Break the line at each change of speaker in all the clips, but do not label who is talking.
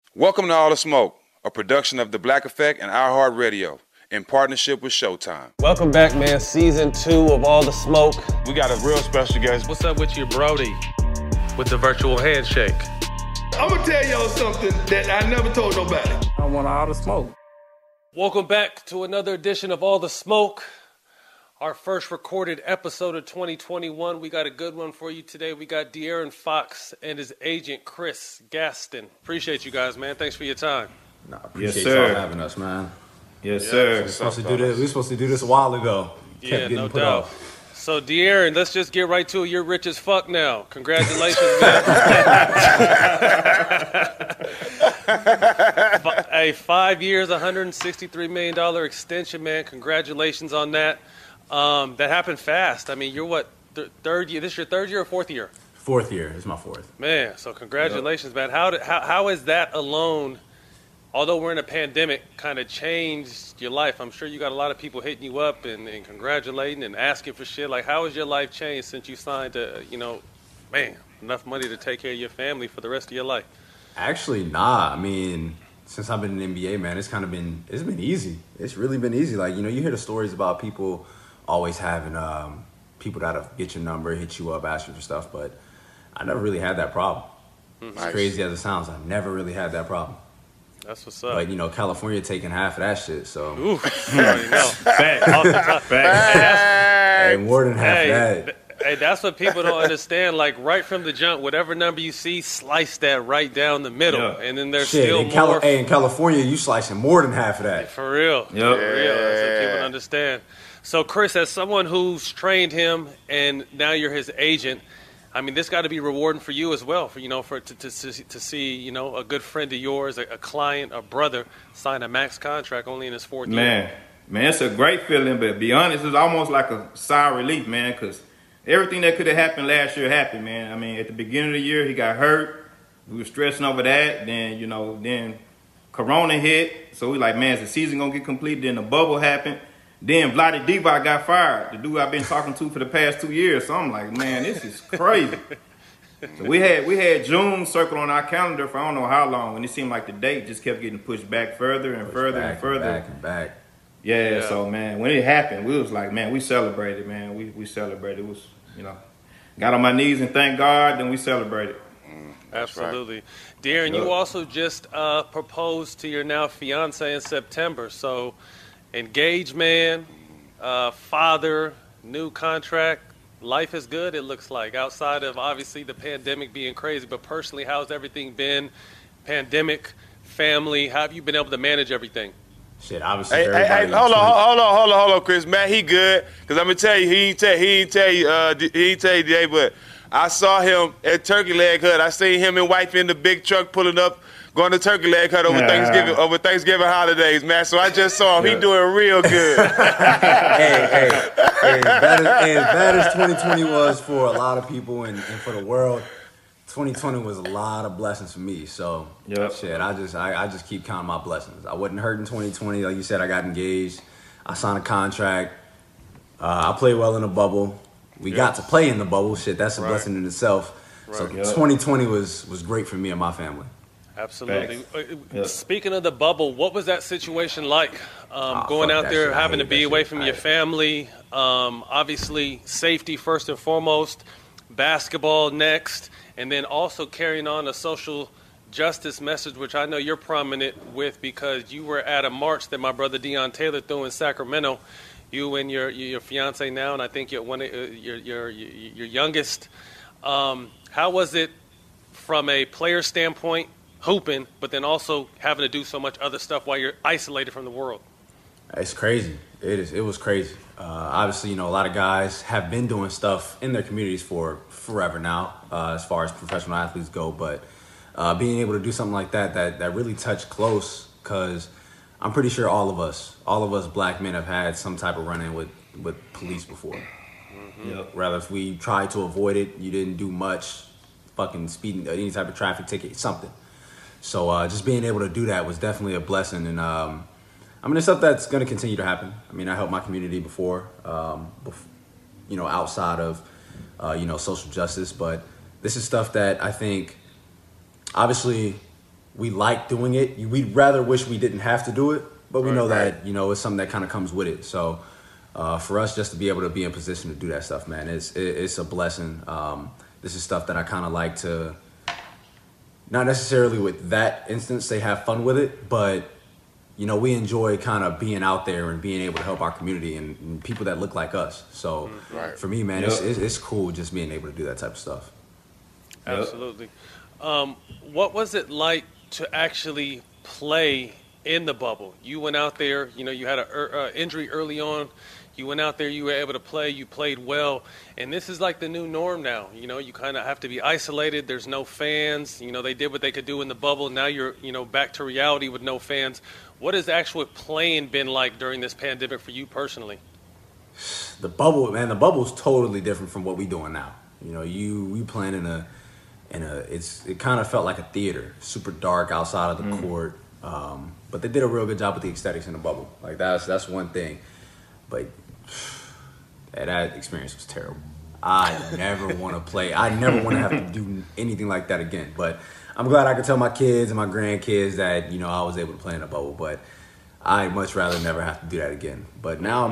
Welcome to All the Smoke, a production of The Black Effect and iHeartRadio in partnership with Showtime.
Welcome back, man. Season 2 of All the Smoke.
We got a real special guest.
What's up with you, Brody? With the virtual handshake.
I'm gonna tell y'all something that I never told nobody.
I want all the smoke.
Welcome back to another edition of All the Smoke. Our first recorded episode of 2021. We got a good one for you today. We got De'Aaron Fox and his agent, Chris Gaston. Appreciate you guys, man. Thanks for your time.
Appreciate y'all having us, man.
Yes, sir.
We were supposed to do this a while ago.
Yeah, no doubt. So, De'Aaron, let's just get right to it. You're rich as fuck now. Congratulations, man. Hey, 5 years, $163 million extension, man. Congratulations on that. That happened fast. I mean, you're what, third year? This is your third year or fourth year?
Fourth year. It's my fourth.
Man, so congratulations, man. How is that alone, although we're in a pandemic, kind of changed your life? I'm sure you got a lot of people hitting you up and congratulating and asking for shit. Like, how has your life changed since you signed enough money to take care of your family for the rest of your life?
Actually, nah. I mean, since I've been in the NBA, man, it's been easy. It's really been easy. Like, you hear the stories about people always having people that'll get your number, hit you up, ask you for stuff, but I never really had that problem. Nice. As crazy as it sounds, I never really had that problem.
That's what's up.
But, California taking half of that shit, so.
Oof, you already know. Fact.
Hey, more than half of that.
Hey, that's what people don't understand. Like, right from the jump, whatever number you see, slice that right down the middle. Yeah. And then there's still more.
In California, you slicing more than half of that.
For real. Yep. For real. That's what people don't understand. So, Chris, as someone who's trained him and now you're his agent, I mean, this got to be rewarding for you as well, to see, a good friend of yours, a client, a brother, sign a max contract only in his fourth year.
Man, it's a great feeling, but to be honest, it's almost like a sigh of relief, man, because everything that could have happened last year happened, man. I mean, at the beginning of the year, he got hurt. We were stressing over that. Then Corona hit. So we like, man, is the season going to get complete? Then the bubble happened. Then Vlade Divac got fired, the dude I've been talking to for the past 2 years. So I'm like, man, this is crazy. So we had June circled on our calendar for I don't know how long, and it seemed like the date just kept getting pushed back further and further and further.
Back.
Yeah, so, man, when it happened, we was like, man, we celebrated, man. We celebrated. It was, got on my knees and thank God, then we celebrated.
Absolutely. Right. De'Aaron, you also just proposed to your now fiance in September. So, engaged man, father, new contract. Life is good, it looks like, outside of obviously the pandemic being crazy. But personally, how's everything been? Pandemic, family, how have you been able to manage everything?
Shit, obviously.
Hey, hold on, Chris. Man, he good. Because I'm going to tell you, he ain't tell you today, but I saw him at Turkey Leg Hut. I seen him and wife in the big truck pulling up, going to Turkey Leg Hut over Thanksgiving holidays, man. So I just saw him. He doing real good.
Hey, as bad as 2020 was for a lot of people and for the world, 2020 was a lot of blessings for me. So, shit, I just keep counting my blessings. I wasn't hurt in 2020. Like you said, I got engaged. I signed a contract. I played well in the bubble. We got to play in the bubble. Shit, that's a blessing in itself. Right. So 2020 was great for me and my family.
Absolutely. Speaking of the bubble, what was that situation like? Going out there, having to be away from your family. Obviously, safety first and foremost. Basketball next. And then also carrying on a social justice message, which I know you're prominent with because you were at a march that my brother Deion Taylor threw in Sacramento. You and your fiance now, and I think your youngest. How was it from a player standpoint, hooping, but then also having to do so much other stuff while you're isolated from the world?
It's crazy. It was crazy. Obviously, a lot of guys have been doing stuff in their communities for forever now, as far as professional athletes go. But being able to do something like that really touched close, because I'm pretty sure all of us black men have had some type of run-in with police before. Mm-hmm. Yep. Rather, if we tried to avoid it, you didn't do much, fucking speeding, any type of traffic ticket, something. So just being able to do that was definitely a blessing. And it's stuff that's going to continue to happen. I mean, I helped my community before, outside of, social justice. But this is stuff that I think, obviously, we like doing it. We'd rather wish we didn't have to do it, but we know
Right.
that, it's something that kind of comes with it. So for us just to be able to be in position to do that stuff, man, it's a blessing. This is stuff that I kind of like to, not necessarily with that instance, they have fun with it, but we enjoy kind of being out there and being able to help our community and people that look like us. So for me, man, it's cool just being able to do that type of stuff.
Absolutely. What was it like to actually play in the bubble? You went out there, you had an injury early on. You went out there, you were able to play, you played well. And this is like the new norm now. You kind of have to be isolated. There's no fans. They did what they could do in the bubble. Now you're, back to reality with no fans. What has actual playing been like during this pandemic for you personally?
The bubble, man, the bubble's totally different from what we doing now. We playing in a it kind of felt like a theater, super dark outside of the court. But they did a real good job with the aesthetics in the bubble. Like that's one thing. But that experience was terrible. I never want to play. I never want to have to do anything like that again. But I'm glad I could tell my kids and my grandkids that, I was able to play in a bubble. But I'd much rather never have to do that again. But now,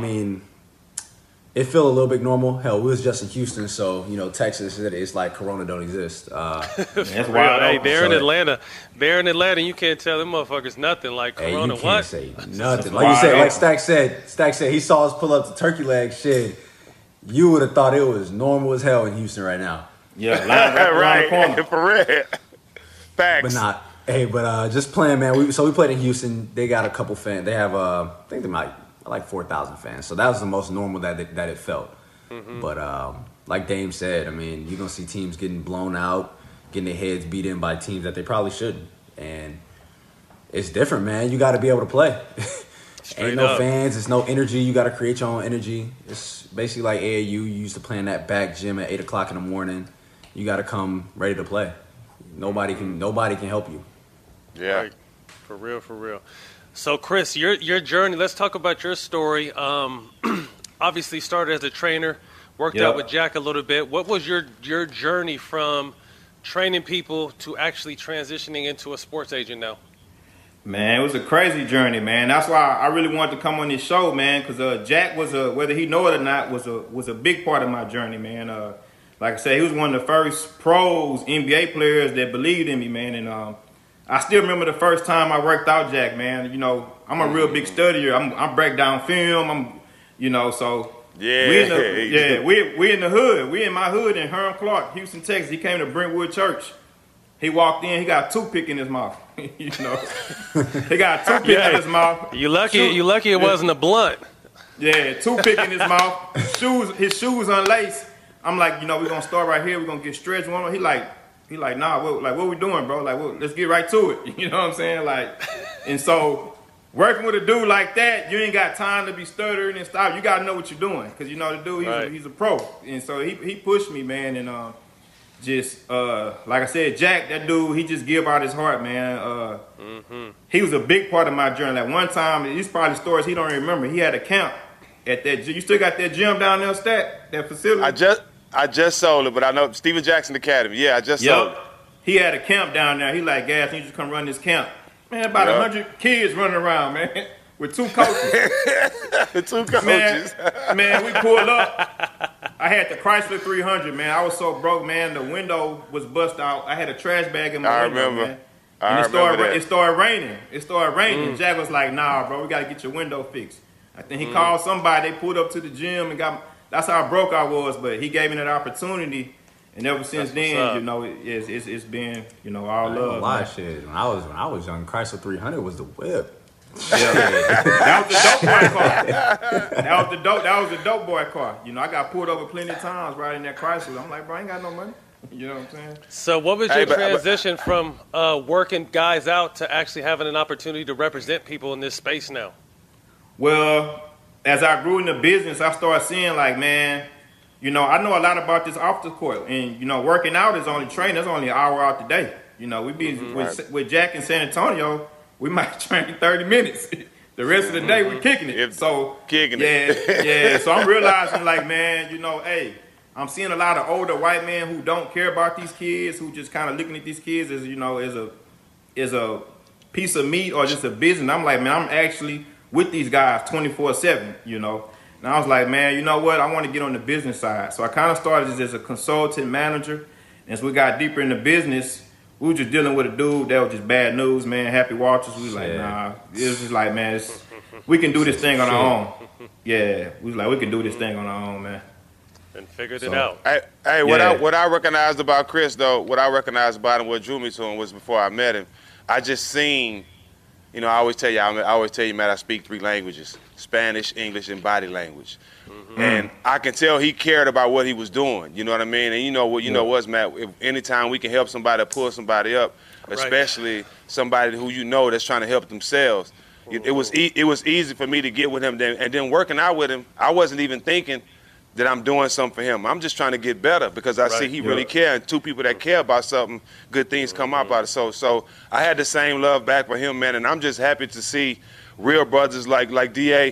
it felt a little bit normal. Hell, we was just in Houston, so, Texas, it's like Corona don't exist.
That's wild.
Hey, they're in Atlanta. They're in Atlanta, you can't tell them motherfuckers nothing like Corona.
You can't
what?
say nothing. Like you said, like Stack said, he saw us pull up the turkey leg shit. You would have thought it was normal as hell in Houston right now.
Yeah, right around the corner.
For real. Facts.
But not. Hey, but just playing, man. We played in Houston. They got a couple fans. They have, I think they might like 4,000 fans. So that was the most normal that it felt. Mm-hmm. But like Dame said, you're going to see teams getting blown out, getting their heads beat in by teams that they probably shouldn't. And it's different, man. You got to be able to play. Ain't no fans. It's no energy. You got to create your own energy. It's basically like AAU. You used to play in that back gym at 8 o'clock in the morning. You got to come ready to play. Nobody can help you.
Yeah.
Right. For real. So, Chris, your journey, let's talk about your story. Obviously started as a trainer, worked out with Jack a little bit. What was your journey from training people to actually transitioning into a sports agent now?
Man, it was a crazy journey, man. That's why I really wanted to come on this show, man, because Jack was whether he know it or not, was a big part of my journey, man. Like I said, he was one of the first pros, NBA players that believed in me, man. And I still remember the first time I worked out Jack, man. I'm a real big studier. I break down film. So we in the hood. We in my hood in Herm Clark, Houston, Texas. He came to Brentwood Church. He walked in. He got a toothpick in his mouth. He got a toothpick in his mouth.
You lucky it wasn't a blunt.
Yeah, toothpick in his mouth. His shoes unlaced. I'm like, we're gonna start right here. We're gonna get stretched one. He like, nah. What we doing, bro? Like, let's get right to it. You know what I'm saying? Like, and so working with a dude like that, you ain't got time to be stuttering and stuff. You gotta know what you're doing, because the dude, he's a pro, and so he pushed me, man, and like I said, Jack, that dude, he just give out his heart, man. He was a big part of my journey. Like one time, these probably stories he don't even remember. He had a camp at that. You still got that gym down there, Stat? That facility?
I just sold it, but I know Steven Jackson Academy. Yeah, I just sold it.
He had a camp down there. He like, Gas, you just come run this camp. Man, about 100 kids running around, man, with 2 coaches.
The 2 coaches.
Man, we pulled up. I had the Chrysler 300, man. I was so broke, man. The window was bust out. I had a trash bag in my window, man. And it started raining. Jack was like, nah, bro, we got to get your window fixed. I think he called somebody. They pulled up to the gym and that's how broke I was. But he gave me that opportunity. And ever since then, it's been, all love.
A lot of shit. When I was young, Chrysler 300 was the whip.
Yeah. That was the dope boy car. That was the dope boy car. I got pulled over plenty of times riding that Chrysler. I'm like, bro, I ain't got no money. You know what I'm saying?
So what was your transition from working guys out to actually having an opportunity to represent people in this space now?
Well, as I grew in the business, I started seeing like, man, I know a lot about this off the court. And, working out is only training. That's only an hour out the day. We be with Jack in San Antonio, we might train 30 minutes. The rest of the day, we're kicking it. So I'm realizing, like, man, hey, I'm seeing a lot of older white men who don't care about these kids, who just kind of looking at these kids as, is a piece of meat or just a business. I'm like, man, I'm actually with these guys 24/7, you know. And I was like, man, you know what? I want to get on the business side. So I kind of started as a consultant manager. And as we got deeper into business, we were just dealing with a dude that was just bad news, man. Happy Walters. We was like, nah. It was just like, man, we can do this thing on our own. Yeah, we was like, we can do this thing on our own, man.
And figured it out.
Hey, what I recognized about Chris, though, what I recognized about him, what drew me to him was before I met him, I just seen, you know, I always tell you, Matt, I speak 3 languages: Spanish, English, and body language. And I can tell he cared about what he was doing. You know what I mean? And you know what, Matt? If anytime we can help somebody pull somebody up, especially somebody who you know that's trying to help themselves, it was easy for me to get with him. And then working out with him, I wasn't even thinking that I'm doing something for him. I'm just trying to get better because I see he really care. And 2 people that care about something, good things come out about it. So I had the same love back for him, man. And I'm just happy to see real brothers like DA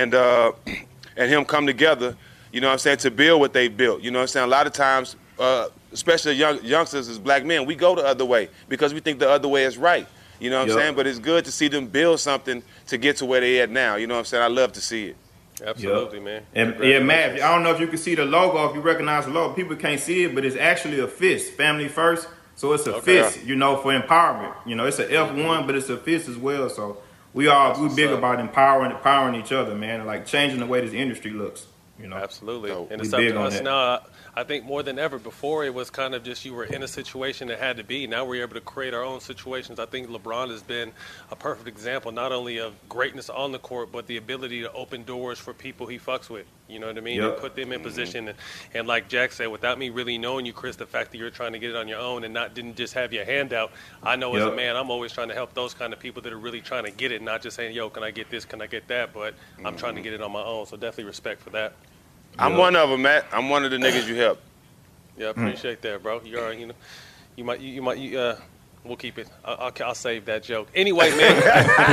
and him come together, you know what I'm saying, to build what they built. You know what I'm saying? A lot of times, especially youngsters as black men, we go the other way because we think the other way is right. You know what I'm saying? But it's good to see them build something to get to where they at now. You know what I'm saying? I love to see it.
Absolutely, man.
And yeah, Matt, I don't know if you can see the logo, if you recognize the logo. People can't see it, but it's actually a fist, family first. So it's a fist, you know, for empowerment. You know, it's an F1, but it's a fist as well. So we big about empowering each other, man, and like changing the way this industry looks. You know,
absolutely. And it's up to us now. I think more than ever before, it was kind of just you were in a situation that had to be. Now we're able to create our own situations. I think LeBron has been a perfect example, not only of greatness on the court, but the ability to open doors for people he fucks with. You know what I mean? And put them in position. And like Jack said, without me really knowing you, Chris, the fact that you're trying to get it on your own and didn't just have your hand out, I know as a man, I'm always trying to help those kind of people that are really trying to get it, not just saying, yo, can I get this, can I get that? But I'm trying to get it on my own. So definitely respect for that.
I'm one of them, Matt. I'm one of the niggas you help.
Yeah, appreciate that, bro. You might. We'll keep it. I'll save that joke. Anyway, man.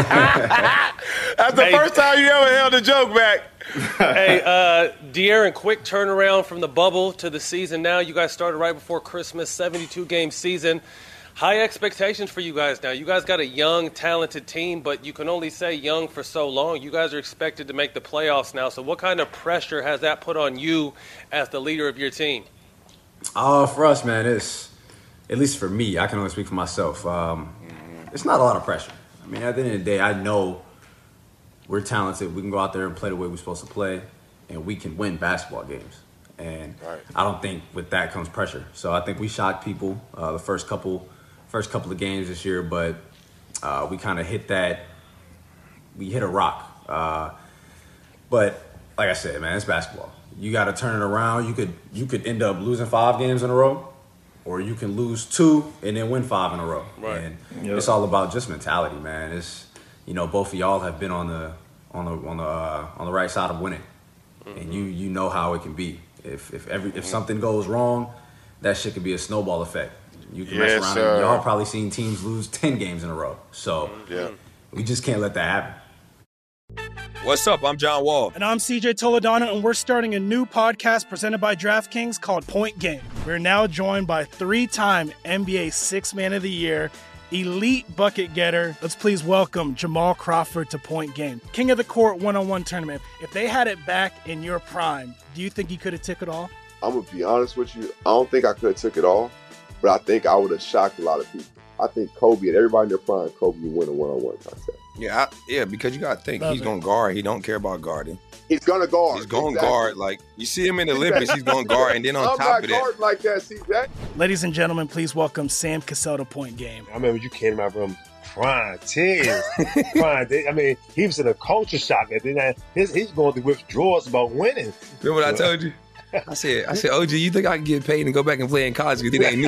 That's the first time you ever held a joke back.
Hey, De'Aaron, quick turnaround from the bubble to the season now. You guys started right before Christmas, 72-game season. High expectations for you guys now. You guys got a young, talented team, but you can only say young for so long. You guys are expected to make the playoffs now. So what kind of pressure has that put on you as the leader of your team?
For us, man, it's, at least for me, I can only speak for myself. It's not a lot of pressure. I mean, at the end of the day, I know we're talented. We can go out there and play the way we're supposed to play, and we can win basketball games. And I don't think with that comes pressure. So I think we shocked people the first couple of games this year, but we kind of hit a rock. But like I said, man, it's basketball. You got to turn it around. You could end up losing 5 games in a row, or you can lose 2 and then win 5 in a row.
Right.
And it's all about just mentality, man. It's, you know, both of y'all have been on the right side of winning, and you know how it can be. If something goes wrong, that shit could be a snowball effect. You can mess around and y'all probably seen teams lose 10 games in a row. So we just can't let that happen.
What's up? I'm John Wall.
And I'm CJ Toledano, and we're starting a new podcast presented by DraftKings called Point Game. We're now joined by 3-time NBA Sixth Man of the Year, elite bucket getter. Let's please welcome Jamal Crawford to Point Game. King of the Court one-on-one tournament. If they had it back in your prime, do you think you could have took it all?
I'm going to be honest with you. I don't think I could have took it all, but I think I would have shocked a lot of people. I think Kobe and everybody in their prime, Kobe would win a one-on-one contest.
Yeah, because you got to think, he's going to guard. He don't care about guarding.
He's going to guard.
He's going to guard. Like, you see him in the Olympics, he's going to guard. And then on top of that.
Like that, see that?
Ladies and gentlemen, please welcome Sam Cassell to Point Game.
I remember you came out from prime 10. I mean, he was in a culture shock. And then he's going through withdrawals about winning.
Remember what I told you? I said, OG, you think I can get paid and go back and play in college because it ain't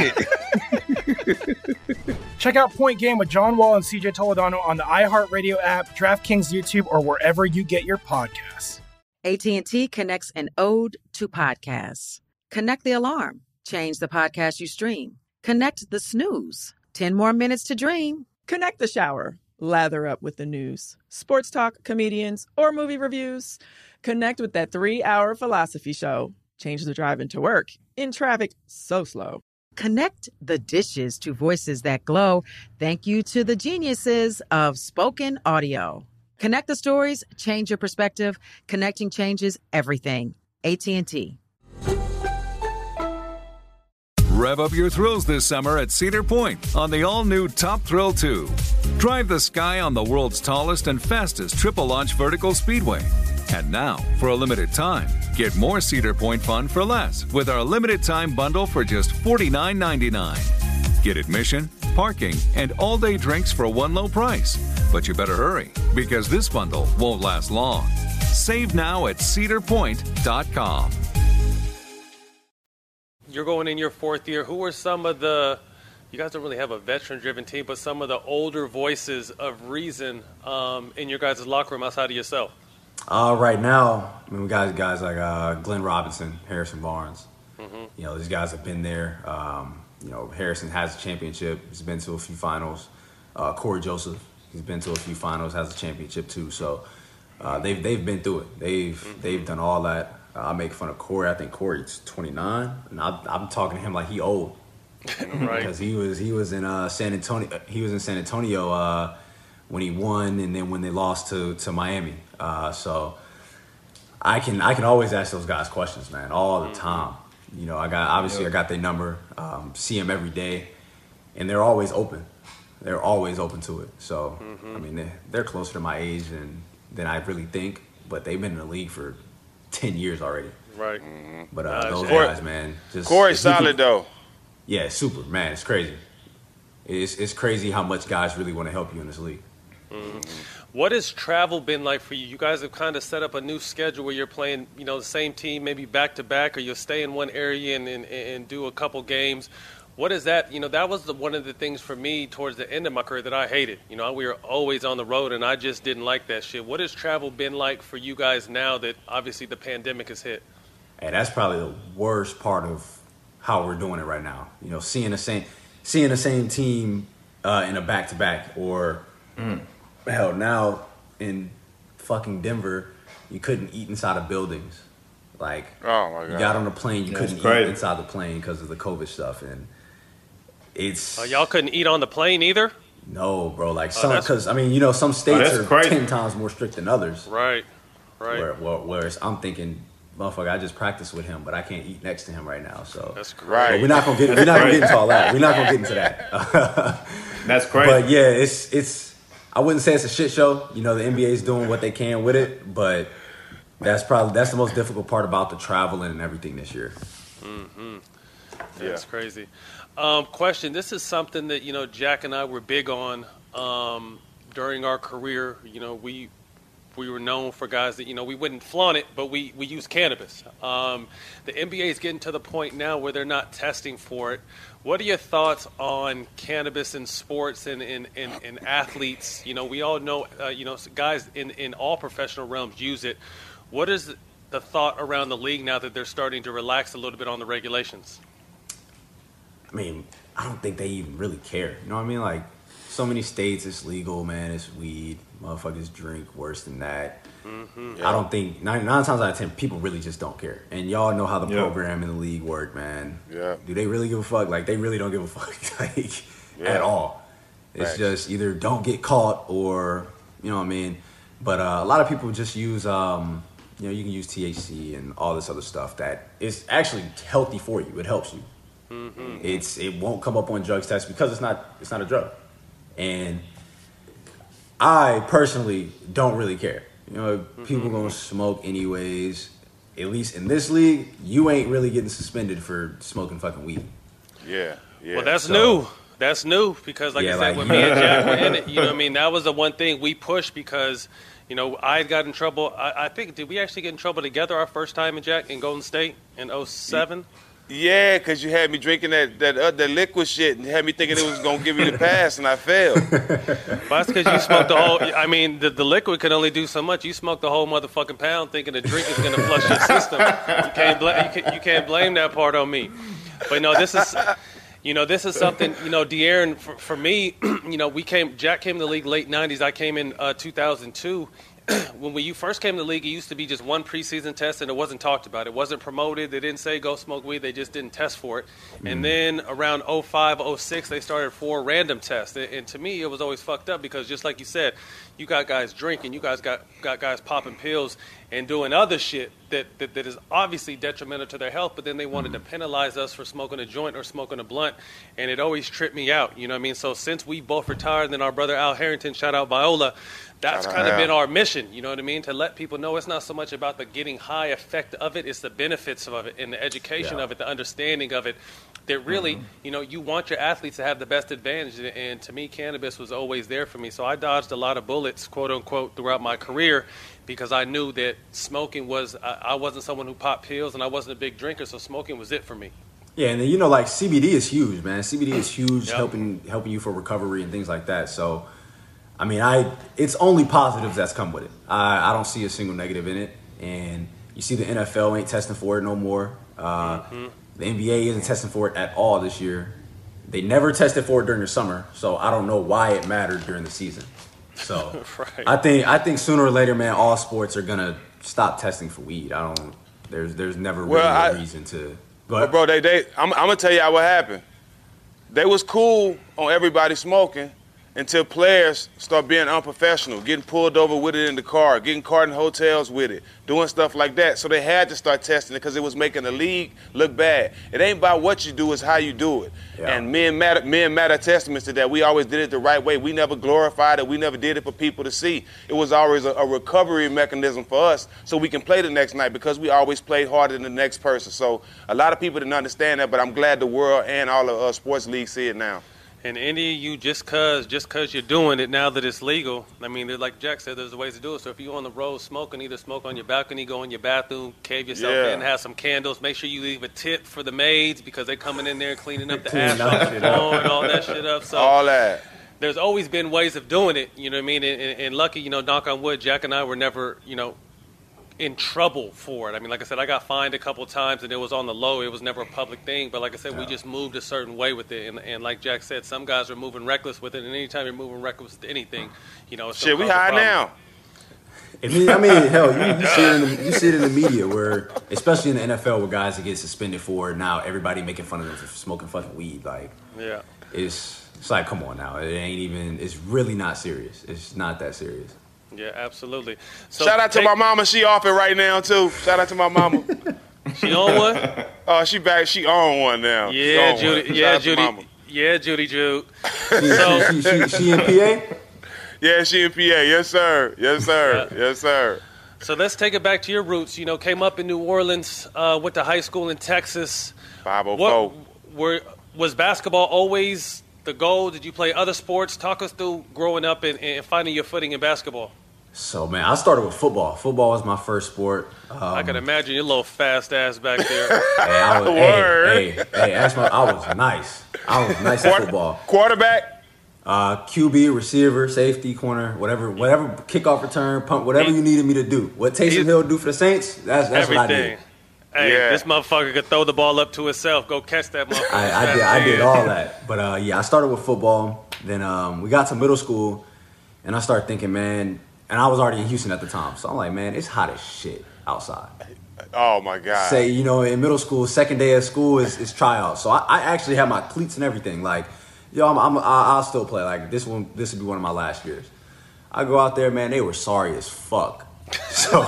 it?
Check out Point Game with John Wall and CJ Toledano on the iHeartRadio app, DraftKings YouTube, or wherever you get your podcasts.
AT&T connects an ode to podcasts. Connect the alarm. Change the podcast you stream. Connect the snooze. 10 more minutes to dream.
Connect the shower. Lather up with the news. Sports talk, comedians, or movie reviews. Connect with that 3-hour philosophy show. Change the drive into work in traffic so slow.
Connect the dishes to voices that glow. Thank you to the geniuses of spoken audio. Connect the stories, change your perspective. Connecting changes everything. AT&T.
Rev up your thrills this summer at Cedar Point on the all-new Top Thrill 2. Drive the sky on the world's tallest and fastest triple-launch vertical speedway. And now, for a limited time, get more Cedar Point fun for less with our limited-time bundle for just $49.99. Get admission, parking, and all-day drinks for one low price. But you better hurry, because this bundle won't last long. Save now at cedarpoint.com.
You're going in your fourth year. Who are some of the, you guys don't really have a veteran-driven team, but some of the older voices of reason in your guys' locker room outside of yourself?
Right now, I mean, we got guys like Glenn Robinson, Harrison Barnes.
Mm-hmm.
You know, these guys have been there. You know, Harrison has a championship. He's been to a few finals. Corey Joseph, he's been to a few finals, has a championship too. So they've been through it. They've done all that. I make fun of Corey. I think Corey's 29, and I'm talking to him like he old,
right?
Because he was in San Antonio. He was in San Antonio when he won, and then when they lost to Miami. So I can always ask those guys questions, man, all the time. You know, I got their number, see them every day, and they're always open. They're always open to it. So I mean, they're closer to my age than I really think, but they've been in the league for 10 years already.
Right.
But those guys, man, just
Corey's solid though.
Yeah, super, man. It's crazy. It's crazy how much guys really want to help you in this league.
What has travel been like for you? You guys have kind of set up a new schedule where you're playing, you know, the same team maybe back to back, or you'll stay in one area and do a couple games. What is that? You know, that was one of the things for me towards the end of my career that I hated. You know, we were always on the road, and I just didn't like that shit. What has travel been like for you guys now that obviously the pandemic has hit?
Hey, that's probably the worst part of how we're doing it right now. You know, seeing the same team in a back-to-back, or hell, now in fucking Denver, you couldn't eat inside of buildings. Like,
oh my God,
you got on the plane, you couldn't eat inside the plane because of the COVID stuff, and it's
y'all couldn't eat on the plane either?
No, bro. Like some, because I mean, you know, some states are 10 times more strict than others.
Right.
Whereas I'm thinking, motherfucker, I just practiced with him, but I can't eat next to him right now. So
that's great.
But we're not gonna get into all that. We're not gonna get into that.
That's crazy.
But yeah, it's. I wouldn't say it's a shit show. You know, the NBA is doing what they can with it, but that's the most difficult part about the traveling and everything this year.
That's crazy. Question: this is something that, you know, Jack and I were big on during our career. You know, we were known for guys that, you know, we wouldn't flaunt it, but we use cannabis. The NBA is getting to the point now where they're not testing for it. What are your thoughts on cannabis in sports and in athletes? You know, we all know, you know, guys in all professional realms use it. What is the thought around the league now that they're starting to relax a little bit on the regulations?
I mean, I don't think they even really care. You know what I mean? Like, so many states, it's legal, man. It's weed. Motherfuckers drink worse than that. I don't think, nine times out of 10, people really just don't care. And y'all know how the program in the league work, man.
Yeah.
Do they really give a fuck? Like, they really don't give a fuck, like, at all. It's just either don't get caught or, you know what I mean? But a lot of people just use, you know, you can use THC and all this other stuff that is actually healthy for you. It helps you. It won't come up on drugs tests because it's not a drug. And I personally don't really care. You know, people gonna smoke anyways. At least in this league, you ain't really getting suspended for smoking fucking weed.
Yeah.
Well, that's new. That's new because, like I said, when me and Jack were in it, you know what I mean? That was the one thing we pushed because, you know, I had got in trouble. I think, did we actually get in trouble together our first time in Jack in Golden State in 07?
Yeah, because you had me drinking that liquid shit and had me thinking it was going to give me the pass, and I failed.
Well, that's because you smoked the whole – I mean, the liquid can only do so much. You smoked the whole motherfucking pound thinking the drink is going to flush your system. You can't blame that part on me. But, no, this is – you know, this is something, you know, De'Aaron, for me, you know, Jack came in the league late 90s. I came in 2002. when you first came to the league, it used to be just one preseason test, and it wasn't talked about. It wasn't promoted. They didn't say go smoke weed. They just didn't test for it. And then around 05, 06, they started 4 random tests. And to me, it was always fucked up because just like you said, you got guys drinking, you guys got guys popping pills and doing other shit that is obviously detrimental to their health, but then they wanted to penalize us for smoking a joint or smoking a blunt, and it always tripped me out. You know what I mean? So since we both retired, and then our brother Al Harrington, shout out Viola, that's kind of been our mission, you know what I mean? To let people know it's not so much about the getting high effect of it, it's the benefits of it and the education of it, the understanding of it, that really, you know, you want your athletes to have the best advantage. And to me, cannabis was always there for me. So I dodged a lot of bullets, quote unquote, throughout my career because I knew that smoking was, I wasn't someone who popped pills and I wasn't a big drinker, so smoking was it for me.
Yeah, and then, you know, like CBD is huge, man. CBD is huge, helping you for recovery and things like that. So, I mean, it's only positives that's come with it. I don't see a single negative in it. And you see the NFL ain't testing for it no more. The NBA isn't testing for it at all this year. They never tested for it during the summer, so I don't know why it mattered during the season. So I think sooner or later, man, all sports are gonna stop testing for weed. There's never really a reason to. But
bro, I'm gonna tell you what happened. They was cool on everybody smoking until players start being unprofessional, getting pulled over with it in the car, getting caught in hotels with it, doing stuff like that. So they had to start testing it because it was making the league look bad. It ain't about what you do, it's how you do it. Yeah. And me and Matt are testaments to that. We always did it the right way. We never glorified it. We never did it for people to see. It was always a recovery mechanism for us so we can play the next night because we always played harder than the next person. So a lot of people didn't understand that, but I'm glad the world and all of sports leagues see it now.
And any of you, just cause you're doing it now that it's legal, I mean, like Jack said, there's ways to do it. So if you're on the road smoking, either smoke on your balcony, go in your bathroom, cave yourself in, have some candles. Make sure you leave a tip for the maids because they're coming in there cleaning up the ashes and all that shit up. So
all that.
There's always been ways of doing it, you know what I mean? And lucky, you know, knock on wood, Jack and I were never, you know, in trouble for it. I mean, like I said, I got fined a couple of times and it was on the low. It was never a public thing. But like I said, we just moved a certain way with it. And like Jack said, some guys are moving reckless with it. And anytime you're moving reckless with anything, you know, it's
shit, we high now.
I mean, hell, you see it in the media where, especially in the NFL, where guys that get suspended for now, everybody making fun of them for smoking fucking weed. Like,
yeah,
it's like, come on now. It ain't even, it's really not serious. It's not that serious.
Yeah, absolutely. So
shout out to my mama. She off it right now, too. Shout out to my mama.
She on one?
Oh, she back. She on one now.
Yeah, Judy. Yeah, Judy. Yeah, Judy Jude.
She in PA?
Yeah, she in PA. Yes, sir. Yes, sir. Yes, sir.
So let's take it back to your roots. You know, came up in New Orleans, went to high school in Texas.
504.
Was basketball always the goal? Did you play other sports? Talk us through growing up and finding your footing in basketball.
So, man, I started with football. Football was my first sport.
I can imagine your little fast ass back there.
I was nice. I was nice at football.
Quarterback?
QB, receiver, safety, corner, whatever kickoff return, punt, whatever you needed me to do. What Taysom Hill do for the Saints, that's what I did.
Hey, this motherfucker could throw the ball up to himself. Go catch that motherfucker.
I did all that. But, I started with football. Then we got to middle school, and I started thinking, man, and I was already in Houston at the time. So I'm like, man, it's hot as shit outside.
Oh, my God.
Say, you know, in middle school, second day of school is tryouts. So I actually had my cleats and everything. Like, yo, I'll still play. Like, this would be one of my last years. I go out there, man, they were sorry as fuck. So,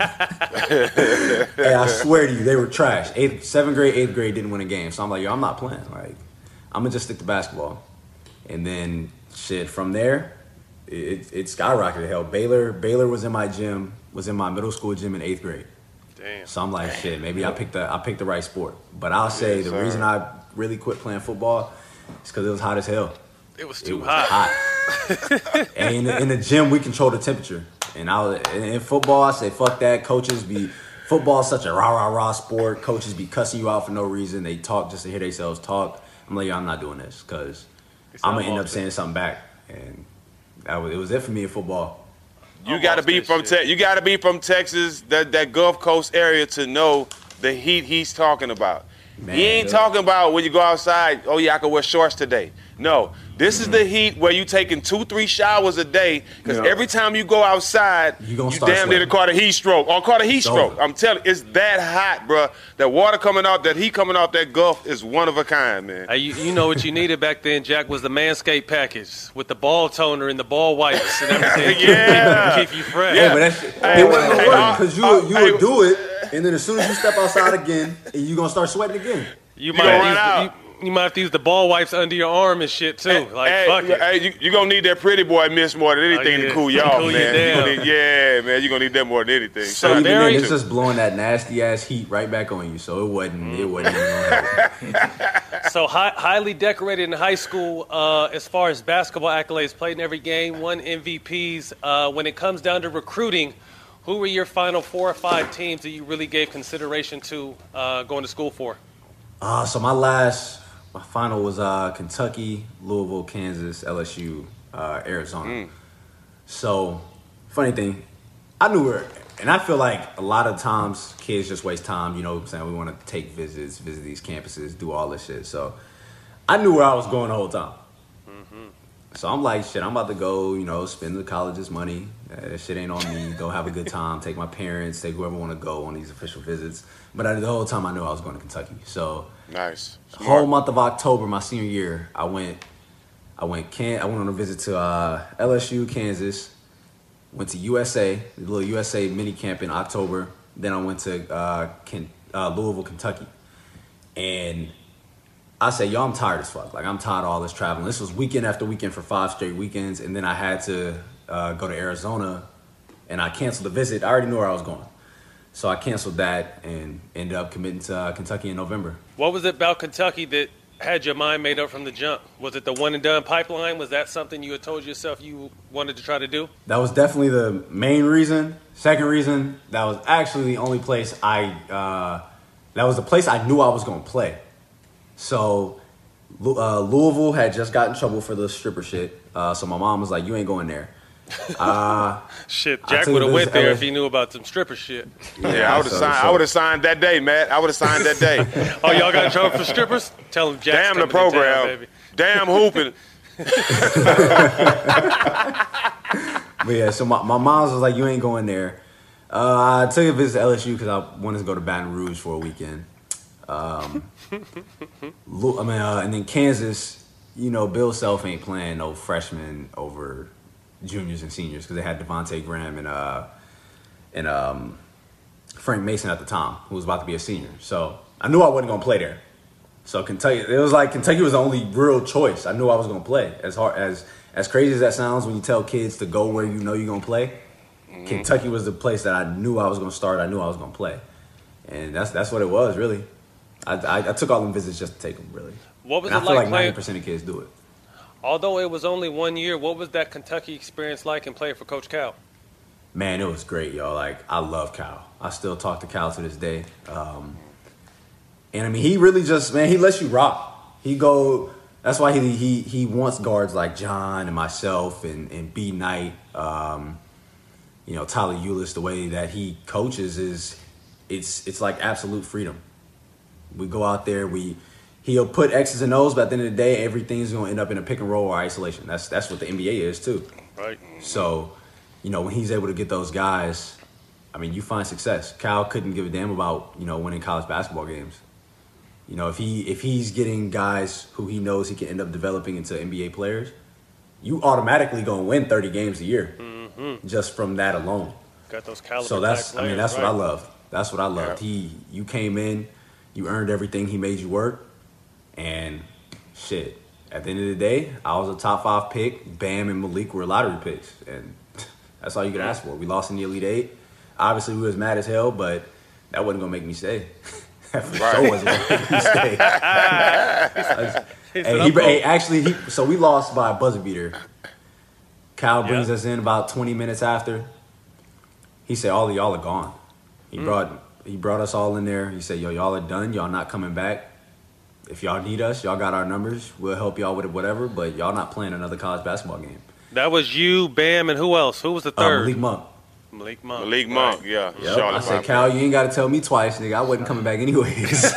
hey, I swear to you, they were trash. 7th grade, 8th grade didn't win a game. So I'm like, yo, I'm not playing. Like, I'm going to just stick to basketball. And then, shit, from there, it skyrocketed. Hell, Baylor was in my gym, was in my middle school gym in 8th grade.
Damn.
So I'm like, shit, maybe I picked the right sport. But I'll say the reason I really quit playing football is because it was hot as hell.
It was too hot.
And in the gym, we control the temperature. And in football, I say, fuck that. Football is such a rah-rah-rah sport. Coaches be cussing you out for no reason. They talk just to hear themselves talk. I'm like, yo, I'm not doing this because I'm going to end up saying something back. And it was it for me in football.
You got to be from Texas, that Gulf Coast area, to know the heat he's talking about.
Man,
he ain't talking about when you go outside, oh yeah, I can wear shorts today. No, this is the heat where you taking 2-3 showers a day, because every time you go outside, you damn near to caught a heat stroke or caught a heat stroke. I'm telling you, it's that hot, bro. That water coming off, that heat coming off that Gulf is one of a kind, man.
You know what you needed back then, Jack, was the Manscaped package with the ball toner and the ball wipes and everything. Keep you fresh.
Yeah, but it wasn't gonna work because you would do it, and then as soon as you step outside again, you're gonna start sweating again.
You might have to use the ball wipes under your arm and shit too. Fuck it.
You're going to need that pretty boy mist more than anything to cool you off, man. You're going to need that more than anything.
So even then, it's just blowing that nasty ass heat right back on you. So it wasn't even going to help.
So highly decorated in high school as far as basketball accolades, played in every game, won MVPs. When it comes down to recruiting, who were your final 4 or 5 teams that you really gave consideration to going to school for?
So my final was Kentucky, Louisville, Kansas, LSU, Arizona. So, funny thing, I knew where, and I feel like a lot of times kids just waste time, you know what I'm saying? We want to take visits, visit these campuses, do all this shit. So, I knew where I was going the whole time. So I'm like, shit, I'm about to go, you know, spend the college's money. That shit ain't on me. Go have a good time. Take my parents, take whoever want to go on these official visits. But the whole time I knew I was going to Kentucky. So
nice.
The whole month of October, my senior year, I went on a visit to LSU, Kansas. Went to USA, the little USA mini camp in October. Then I went to Louisville, Kentucky. And I said, yo, I'm tired as fuck. Like, I'm tired of all this traveling. This was weekend after weekend for 5 straight weekends. And then I had to go to Arizona, and I canceled the visit. I already knew where I was going. So I canceled that and ended up committing to Kentucky in November.
What was it about Kentucky that had your mind made up from the jump? Was it the one-and-done pipeline? Was that something you had told yourself you wanted to try to do?
That was definitely the main reason. Second reason, that was actually the only place that was the place I knew I was going to play. So Louisville had just got in trouble for the stripper shit. So my mom was like, you ain't going there.
Shit, Jack would have went there if he knew about some stripper shit.
Yeah, I would have signed that day, Matt. I would have signed that day.
Oh, y'all got in trouble for strippers? Tell him Jack's
damn the program.
Town, baby.
Damn hooping.
But yeah, so my mom was like, you ain't going there. I took a visit to LSU because I wanted to go to Baton Rouge for a weekend. And then Kansas, you know, Bill Self ain't playing no freshmen over juniors and seniors because they had Devontae Graham and Frank Mason at the time, who was about to be a senior. So I knew I wasn't going to play there. So Kentucky was the only real choice. I knew I was going to play. As crazy as that sounds when you tell kids to go where you know you're going to play, Kentucky was the place that I knew I was going to start. I knew I was going to play. And that's what it was, really. I took all them visits just to take them, really.
What was
and
it
I feel
like
like 90% of kids do it.
Although it was only 1 year, what was that Kentucky experience like in playing for Coach Cal?
Man, it was great, yo. Like, I love Cal. I still talk to Cal to this day. And I mean, he really just, man, he lets you rock. That's why he wants guards like John and myself and B. Knight, you know, Tyler Ulis. The way that he coaches is, it's like absolute freedom. We go out there, he'll put X's and O's, but at the end of the day, everything's going to end up in a pick and roll or isolation. That's what the NBA is too.
Right.
So, you know, when he's able to get those guys, I mean, you find success. Cal couldn't give a damn about, you know, winning college basketball games. You know, if he's getting guys who he knows he can end up developing into NBA players, you automatically going to win 30 games a year just from that alone.
Got those caliber
So that's
players,
that's
right?
what I loved. That's what I loved. You came in, you earned everything, he made you work, and shit. At the end of the day, I was a top 5 pick. Bam and Malik were lottery picks, and that's all you could ask for. We lost in the Elite Eight. Obviously, we was mad as hell, but that wasn't gonna make me stay. That for sure wasn't gonna make me stay. So we lost by a buzzer beater. Cal brings us in about 20 minutes after. He said, all of y'all are gone. He brought us all in there. He said, yo, y'all are done. Y'all not coming back. If y'all need us, y'all got our numbers. We'll help y'all with it, whatever, but y'all not playing another college basketball game.
That was you, Bam, and who else? Who was the third?
Malik Monk.
Malik Monk.
Malik Monk, yeah.
Yep.
Charlotte
I said,
Bobcats.
Cal, you ain't got to tell me twice, nigga. I wasn't coming back anyways.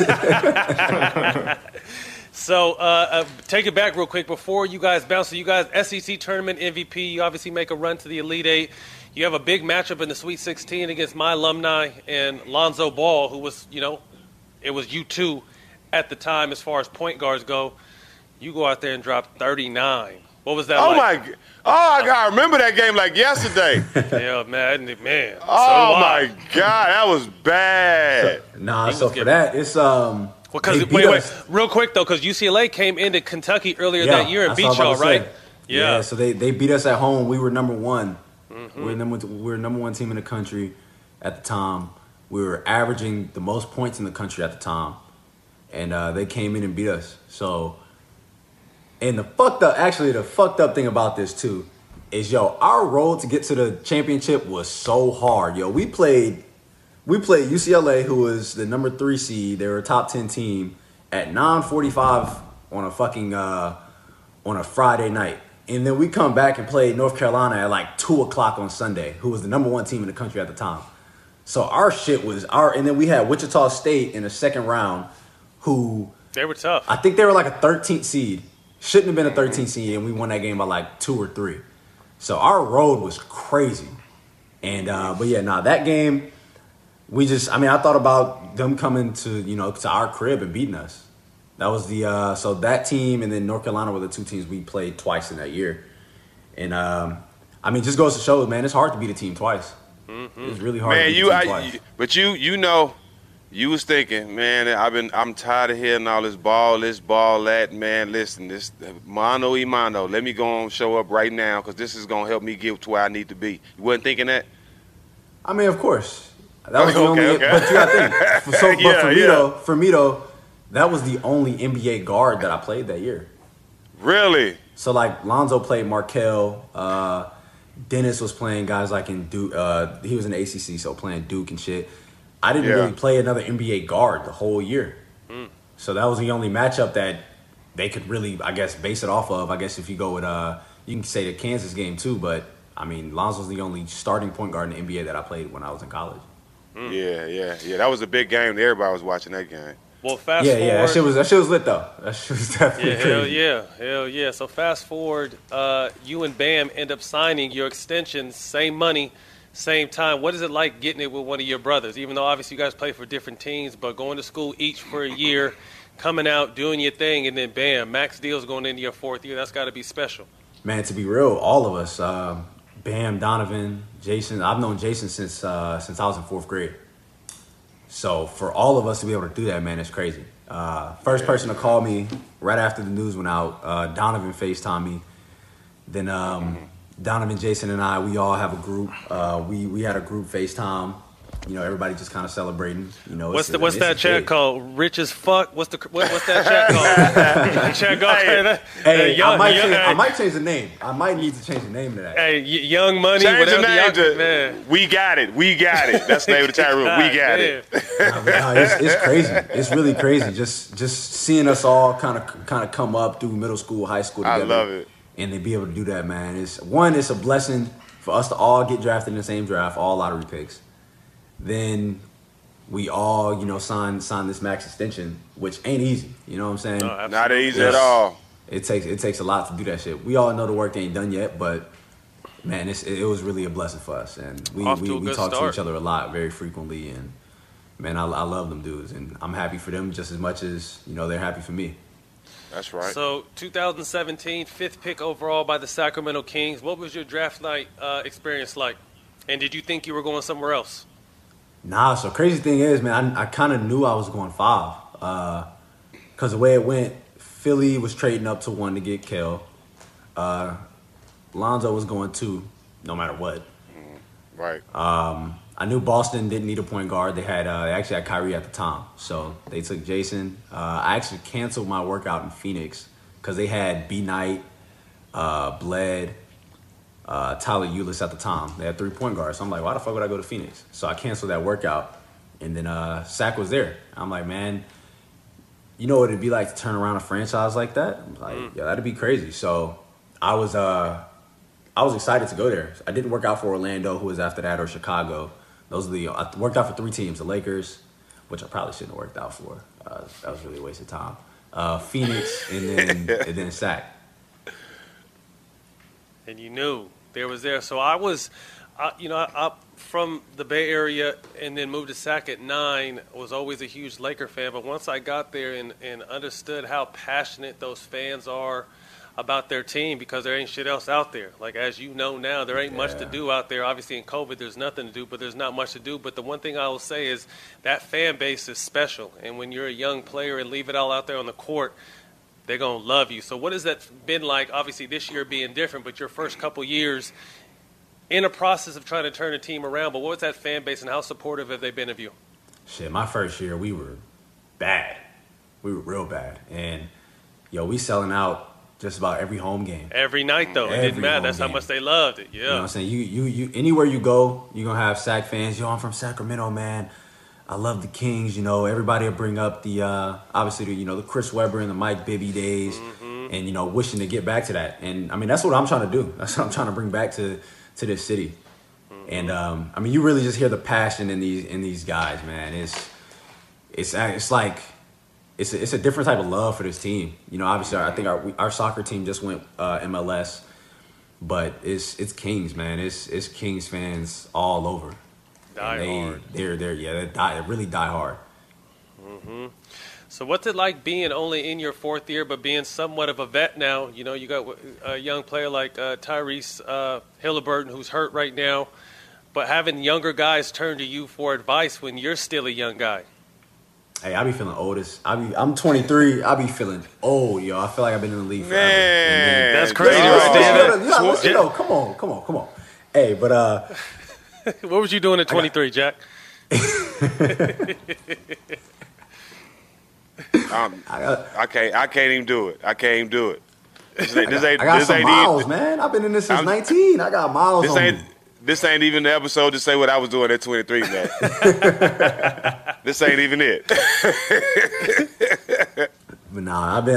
So take it back real quick before you guys bounce. So you guys SEC tournament MVP. You obviously make a run to the Elite Eight. You have a big matchup in the Sweet 16 against my alumni and Lonzo Ball, who was, it was U2 at the time as far as point guards go. You go out there and drop 39. What was that like?
I remember that game like yesterday.
Yeah, man.
Oh, my God. That was bad.
So for that, it's
wait, real quick though, because UCLA came into Kentucky earlier that year and beat y'all, right?
Yeah. So they beat us at home. We were number one. Mm-hmm. We were number one team in the country at the time. We were averaging the most points in the country at the time, and they came in and beat us. So, and the fucked up thing about this too is our road to get to the championship was so hard. We played UCLA, who was the number 3 seed. They were a top 10 team at 9:45 on a fucking on a Friday night. And then we come back and play North Carolina at like 2 o'clock on Sunday, who was the number 1 team in the country at the time. So our shit was and then we had Wichita State in the second round, who
they were tough.
I think they were like a 13th seed. Shouldn't have been a 13th seed, and we won that game by like 2 or 3. So our road was crazy. And that game, I thought about them coming to our crib and beating us. That was so that team and then North Carolina were the 2 teams we played twice in that year. And just goes to show, man, it's hard to beat a team twice. Mm-hmm. It's really hard to beat a team twice.
But you was thinking, man, I'm tired of hearing all this ball, that, man. Listen, this mano y mano. Let me go and show up right now because this is going to help me get to where I need to be. You wasn't thinking that?
Of course. That was the only. But you got to think. For me though, that was the only NBA guard that I played that year.
Really?
So like Lonzo played Markel. Dennis was playing guys like in Duke. He was in the ACC, so playing Duke and shit. I didn't really play another NBA guard the whole year. Mm. So that was the only matchup that they could really, I guess, base it off of. I guess if you go with, you can say the Kansas game too, but Lonzo's the only starting point guard in the NBA that I played when I was in college.
Mm. Yeah. That was a big game. Everybody was watching that game.
Well, fast forward.
Yeah, that shit was lit though. That shit was definitely crazy.
Hell yeah. So fast forward, you and Bam end up signing your extensions, same money, same time. What is it like getting it with one of your brothers? Even though obviously you guys play for different teams, but going to school each for a year, coming out, doing your thing, and then bam, max deal's going into your 4th year. That's got to be special.
Man, to be real, all of us, Bam, Donovan, Jason. I've known Jason since I was in 4th grade. So for all of us to be able to do that, man, it's crazy. First person to call me right after the news went out, Donovan FaceTimed me. Then Donovan, Jason, and I, we all have a group. We had a group FaceTime. Everybody just kind of celebrating.
What's that chat called? Rich as fuck. What's that chat called? Chat called.
I might change the name. I might need to change the name to that.
Hey, Young Money.
Change the name to
man.
We got it. That's the name of the chat room. We got it.
It's crazy. It's really crazy. Just seeing us all kind of come up through middle school, high school together.
I love it.
And to be able to do that, man, it's a blessing for us to all get drafted in the same draft, all lottery picks. Then we all, sign this max extension, which ain't easy. You know what I'm saying?
No, not easy at all.
It takes a lot to do that shit. We all know the work ain't done yet, but man, it was really a blessing for us, and we talk to each other a lot, very frequently, and man, I love them dudes, and I'm happy for them just as much as they're happy for me.
That's right.
So 2017, 5th pick overall by the Sacramento Kings. What was your draft night experience like? And did you think you were going somewhere else?
Nah, so crazy thing is, man, I kind of knew I was going 5. Because the way it went, Philly was trading up to 1 to get Kel. Lonzo was going 2, no matter what.
Right.
I knew Boston didn't need a point guard. They actually had Kyrie at the time. So they took Jason. I actually canceled my workout in Phoenix because they had B. Knight, Bled, Tyler Ulis at the time. They had 3 point guards. So I'm like, why the fuck would I go to Phoenix? So I canceled that workout. And then Sac was there. I'm like, man, you know what it'd be like to turn around a franchise like that? I'm like, yeah, that'd be crazy. So I was I was excited to go there. I didn't work out for Orlando, who was after that, or Chicago. Those are I worked out for 3 teams: the Lakers, which I probably shouldn't have worked out for. That was really a waste of time. Phoenix, and then Sac.
And you knew there was there. So I was, I from the Bay Area and then moved to Sac at 9. I was always a huge Laker fan. But once I got there and understood how passionate those fans are about their team, because there ain't shit else out there. Like, as you know now, there ain't much to do out there. Obviously, in COVID, there's nothing to do, but there's not much to do. But the one thing I will say is that fan base is special. And when you're a young player and leave it all out there on the court, they're going to love you. So what has that been like, obviously this year being different, but your first couple years in a process of trying to turn a team around? But what was that fan base and how supportive have they been of you?
Shit, my first year, we were bad. We were real bad. And, we selling out just about every home game.
Every night, though. It didn't matter. That's how much they loved it. Yeah.
You know what I'm saying? You anywhere you go, you're going to have Sac fans. I'm from Sacramento, man. I love the Kings. Everybody will bring up the, obviously, the Chris Webber and the Mike Bibby days. Mm-hmm. And, wishing to get back to that. And, that's what I'm trying to do. That's what I'm trying to bring back to this city. Mm-hmm. And, you really just hear the passion in these guys, man. It's like... It's a different type of love for this team. Obviously, I think our soccer team just went MLS, but it's Kings, man. It's Kings fans all over.
Hard.
They really die hard.
Mm-hmm. So what's it like being only in your 4th year, but being somewhat of a vet now? You got a young player like Tyrese Halliburton, who's hurt right now, but having younger guys turn to you for advice when you're still a young guy.
Hey, I be feeling oldest. I'm 23. I be feeling old, yo. I feel like I've been in the league forever.
Man, that's crazy right there.
Come on. Hey, but
what was you doing at 23, Jack?
I can't even do it. I can't even do it.
I got some miles, man. I've been in this since 19. I got miles on me.
This ain't even the episode to say what I was doing at 23, man. This ain't even it.
But nah, I've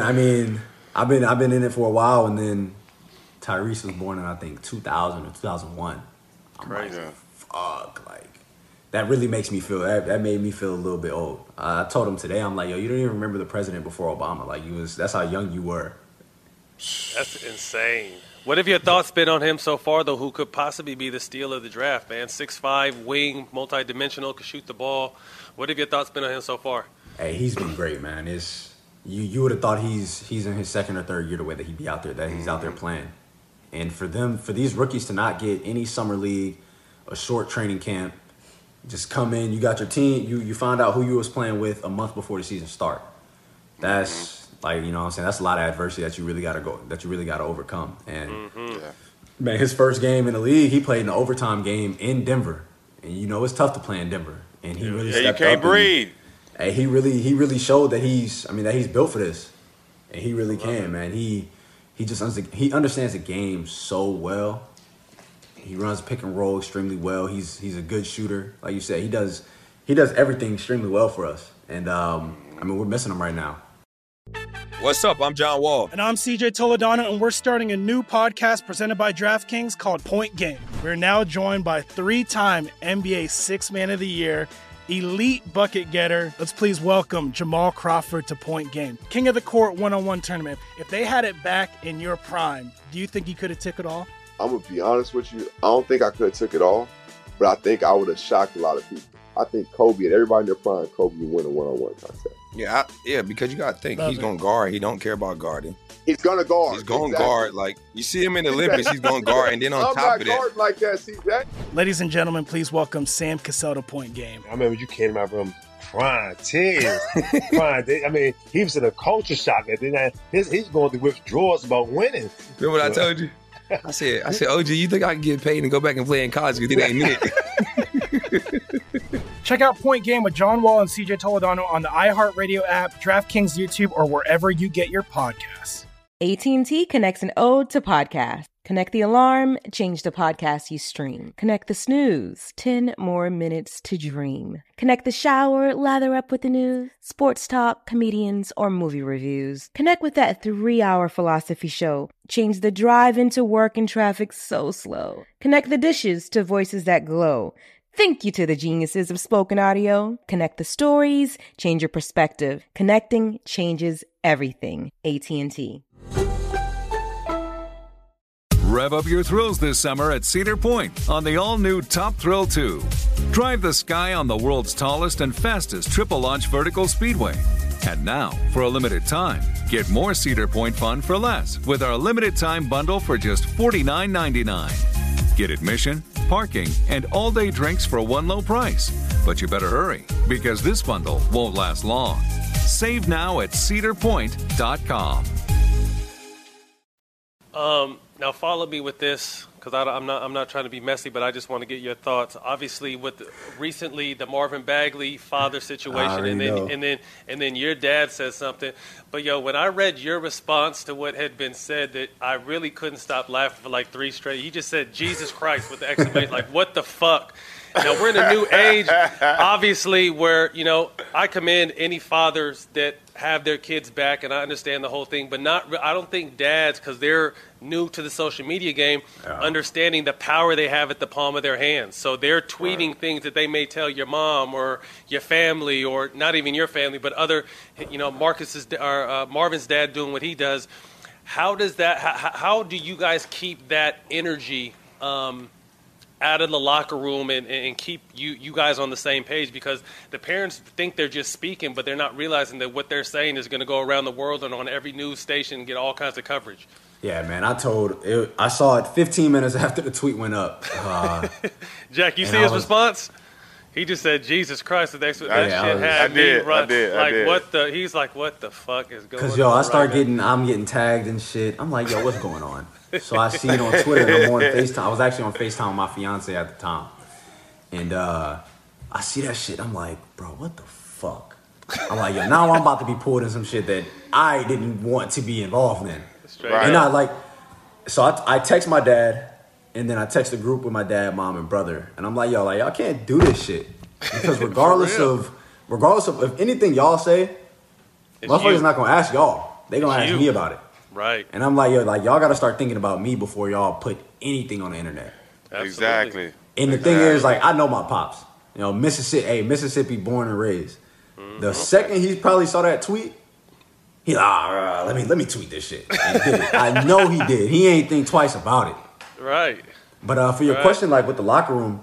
been in it for a while, and then Tyrese was born in, I think, 2000 or 2001.
Crazy.
Like that really makes me feel that made me feel a little bit old. I told him today, I'm like, yo, you don't even remember the president before Obama. Like that's how young you were.
That's insane. What have your thoughts been on him so far, though, who could possibly be the steal of the draft, man? 6'5", wing, multi-dimensional, could shoot the ball. What have your thoughts been on him so far?
Hey, he's been great, man. You would have thought he's in his 2nd or 3rd year the way that he'd be out there, that he's out there playing. And for these rookies to not get any summer league, a short training camp, just come in, you got your team, you find out who you was playing with a month before the season start. That's... Like, you know what I'm saying? That's a lot of adversity that you really got to overcome. And, man, his first game in the league, he played an overtime game in Denver. And, it's tough to play in Denver. And he really stepped up.
You can't breathe.
And he really showed that he's built for this. And he really can, man. He understands the game so well. He runs pick and roll extremely well. He's a good shooter. Like you said, he does everything extremely well for us. And, we're missing him right now.
What's up? I'm John Wall.
And I'm CJ Toledano, and we're starting a new podcast presented by DraftKings called Point Game. We're now joined by 3-time NBA Sixth Man of the Year, elite bucket getter. Let's please welcome Jamal Crawford to Point Game. King of the Court one-on-one tournament. If they had it back in your prime, do you think you could have took it all?
I'm going to be honest with you. I don't think I could have took it all, but I think I would have shocked a lot of people. I think Kobe and everybody in their prime, Kobe would win a one-on-one contest.
Yeah, because you got to think, he's going to guard. He don't care about guarding.
He's going to guard.
He's going to guard. Like, you see him in the Olympics, he's going to guard. And then on top of that.
I'm not guarding like that, CJ.
Ladies and gentlemen, please welcome Sam Cassell to Point Game.
I remember you came out from prime 10. He was in a culture shock. Then he's going through withdrawals about winning.
Remember what I told you? I said, OG, you think I can get paid and go back and play in college because it ain't it?
Check out Point Game with John Wall and CJ Toledano on the iHeartRadio app, DraftKings YouTube, or wherever you get your podcasts.
AT&T connects an ode to podcasts. Connect the alarm, change the podcast you stream. Connect the snooze, 10 more minutes to dream. Connect the shower, lather up with the news, sports talk, comedians, or movie reviews. Connect with that 3-hour philosophy show. Change the drive into work and traffic so slow. Connect the dishes to voices that glow. Thank you to the geniuses of spoken audio. Connect the stories, change your perspective. Connecting changes everything. AT&T.
Rev up your thrills this summer at Cedar Point on the all-new Top Thrill 2. Drive the sky on the world's tallest and fastest triple-launch vertical speedway. And now, for a limited time, get more Cedar Point fun for less with our limited-time bundle for just $49.99. Get admission, parking, and all-day drinks for one low price. But you better hurry, because this bundle won't last long. Save now at cedarpoint.com.
Now follow me with this, because I'm not trying to be messy, but I just want to get your thoughts. Obviously, with recently the Marvin Bagley father situation, and then your dad says something. But when I read your response to what had been said, that I really couldn't stop laughing for like 3 straight. You just said Jesus Christ with the exclamation, like what the fuck. Now we're in a new age, obviously, where I commend any fathers that have their kids back, and I understand the whole thing, but I don't think dads, because they're new to the social media game, understanding the power they have at the palm of their hands. So they're tweeting things that they may tell your mom or your family, or not even your family, but other, Marvin's dad doing what he does. How does that? How do you guys keep that energy out of the locker room and keep you guys on the same page? Because the parents think they're just speaking, but they're not realizing that what they're saying is going to go around the world and on every news station and get all kinds of coverage.
Yeah, man, I saw it 15 minutes after the tweet went up.
Jack, you see his response? He just said, Jesus Christ, that shit had me run.
I did.
What the? He's like, what the fuck is going on?
Because, I'm getting tagged and shit. I'm like, what's going on? So I see it on Twitter, and I'm on FaceTime. I was actually on FaceTime with my fiance at the time. And I see that shit. I'm like, bro, what the fuck? I'm like, now I'm about to be pulled in some shit that I didn't want to be involved in.
Right.
And I text my dad, and then I text the group with my dad, mom, and brother. And I'm like, y'all can't do this shit. Because regardless of if anything y'all say, motherfuckers not going to ask y'all. They going to ask me about it.
Right.
And I'm like, y'all got to start thinking about me before y'all put anything on the internet.
Absolutely.
Exactly.
And the thing is, I know my pops. Mississippi born and raised. Mm-hmm. The second he probably saw that tweet, he's like, let me tweet this shit. And he did it. I know he did. He ain't think twice about it.
Right.
But for your question, with the locker room,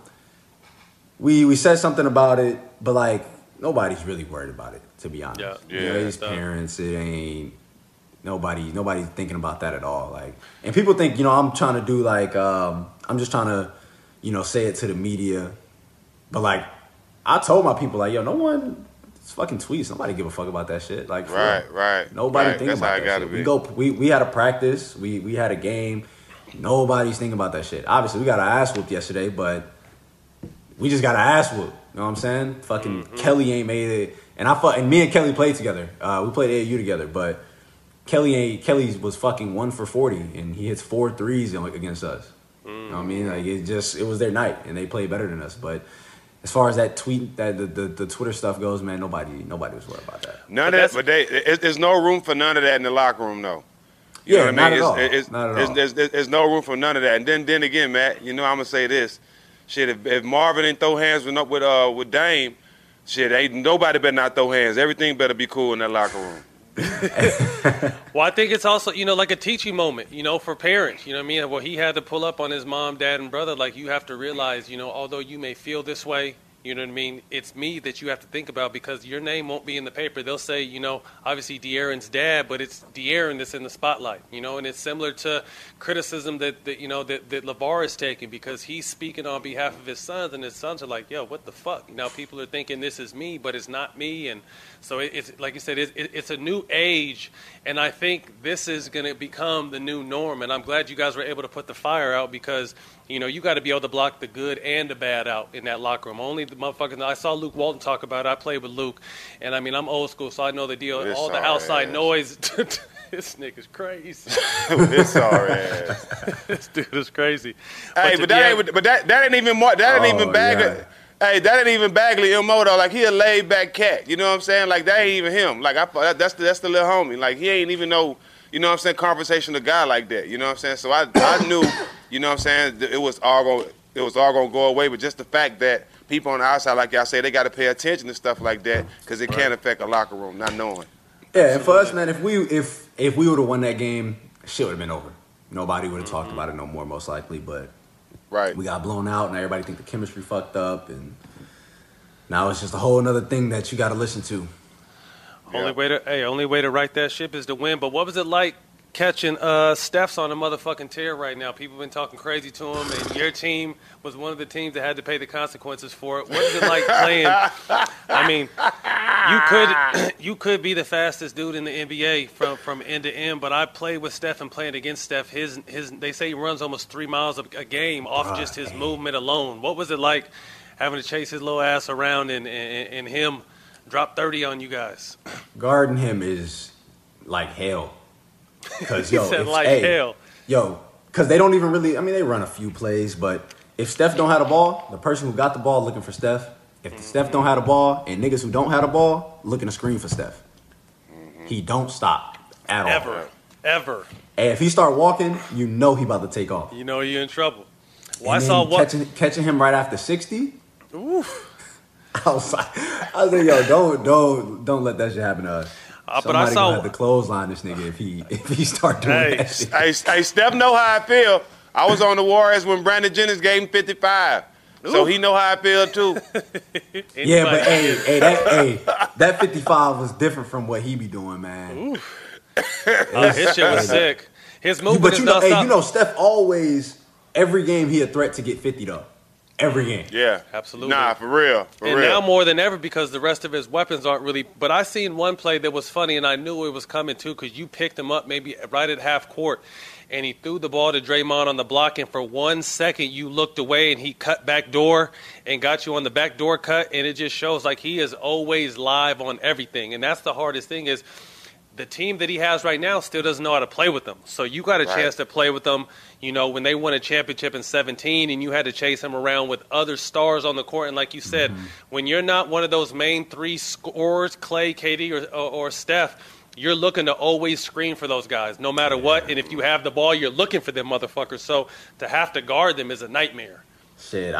we said something about it, but nobody's really worried about it, to be honest.
Yeah.
These parents, it ain't nobody's thinking about that at all. And people think, I'm trying to do I'm just trying to, say it to the media. But I told my people, no one fucking tweets. Nobody give a fuck about that shit.
Right.
Nobody think about that shit. We had a practice. We had a game. Nobody's thinking about that shit. Obviously, we got our ass whooped yesterday, but we just got our ass whooped. You know what I'm saying? Fucking Kelly ain't made it. And me and Kelly played together. We played AAU together, but Kelly was fucking 1 for 40, and he hits 4 threes against us. You know what I mean? It was their night, and they played better than us. But as far as that tweet, that the Twitter stuff goes, man, nobody was worried about that.
None of that, but there's no room for none of that in the locker room, though. You know what I mean?
Not at all.
There's no room for none of that. And then again, Matt, I'm gonna say this: shit, if Marvin didn't throw hands with Dame, shit, ain't nobody better not throw hands. Everything better be cool in that locker room.
Well, I think it's also, like a teaching moment, for parents. You know what I mean? Well, he had to pull up on his mom, dad, and brother. You have to realize, although you may feel this way, you know what I mean? It's me that you have to think about, because your name won't be in the paper. They'll say, obviously De'Aaron's dad, but it's De'Aaron that's in the spotlight, and it's similar to criticism that LeVar is taking, because he's speaking on behalf of his sons, and his sons are like, yo, what the fuck? Now people are thinking this is me, but it's not me. And so it's like you said, it's a new age, and I think this is going to become the new norm. And I'm glad you guys were able to put the fire out, because you got to be able to block the good and the bad out in that locker room. Only the motherfuckers. I saw Luke Walton talk about it. I played with Luke, and I'm old school, so I know the deal. All the outside noise This nigga's crazy.
His sorry ass.
This dude is crazy.
Hey, but that ain't even more. That ain't even Bagley.
yeah.
Hey, that ain't even Bagley MO though. Like he a laid back cat. You know what I'm saying? Like that ain't even him. Like that's the little homie. Like he ain't even no. You know what I'm saying? Conversational guy like that. You know what I'm saying? So I knew. You know what I'm saying? It was all gonna go away. But just the fact that people on the outside, like y'all say, they got to pay attention to stuff like that because it can affect a locker room, not knowing.
Yeah, and for us, man, if we would have won that game, shit would have been over. Nobody would have talked about it no more, most likely. But we got blown out, and everybody think the chemistry fucked up, and now it's just a whole other thing that you got to listen to.
Only way to right that ship is to win. But what was it like catching Steph's on a motherfucking tear right now? People been talking crazy to him, and your team was one of the teams that had to pay the consequences for it. What is it like playing? I mean, you could be the fastest dude in the NBA from end to end, but I played with Steph and playing against Steph. His they say he runs almost 3 miles a game off just his movement alone. What was it like having to chase his little ass around and him drop 30 on you guys?
Guarding him is like hell. Cause
He said hell.
Because they don't even really. I mean, they run a few plays, but if Steph don't have the ball, the person who got the ball looking for Steph. If Steph don't have the ball, and niggas who don't have the ball looking to screen for Steph, he don't stop at all.
Ever.
And if he start walking, you know he about to take off.
You know you're in trouble.
Well, I saw catching him right after 60.
Oof.
I was like, yo, don't let that shit happen to us.
But I saw
gonna have to clothesline this nigga if he start doing that shit.
Hey, Steph know how I feel. I was on the Warriors when Brandon Jennings gave him 55. So he know how I feel too.
Yeah, but that 55 was different from what he be doing, man.
His shit was sick. His movement is nonstop.
You know, Steph always, every game he a threat to get 50 though. Every game.
Yeah.
Absolutely.
Nah, for real.
And now more than ever because the rest of his weapons aren't really. But I seen one play that was funny, and I knew it was coming too because you picked him up maybe right at half court, and he threw the ball to Draymond on the block, and for 1 second you looked away, and he cut back door and got you on the back door cut, and it just shows like he is always live on everything, and that's the hardest thing is the team that he has right now still doesn't know how to play with them. So you got a chance to play with them, you know, when they won a championship in 2017 and you had to chase him around with other stars on the court. And like you said, when you're not one of those main three scorers, Clay, KD, or Steph, you're looking to always screen for those guys no matter what. And if you have the ball, you're looking for them motherfuckers. So to have to guard them is a nightmare.
Shit,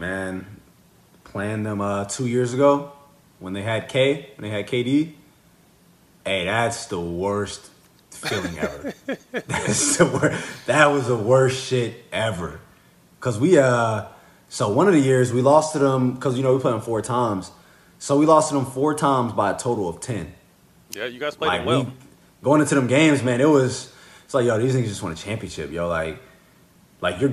playing them 2 years ago when they had KD. Hey, that's the worst feeling ever. That was the worst shit ever. Cause so one of the years we lost to them because we played them 4 times. So we lost to them 4 times by a total of 10.
Yeah, you guys played them well.
Going into them games, man, it's like, yo, these niggas just won a championship, yo. Like you're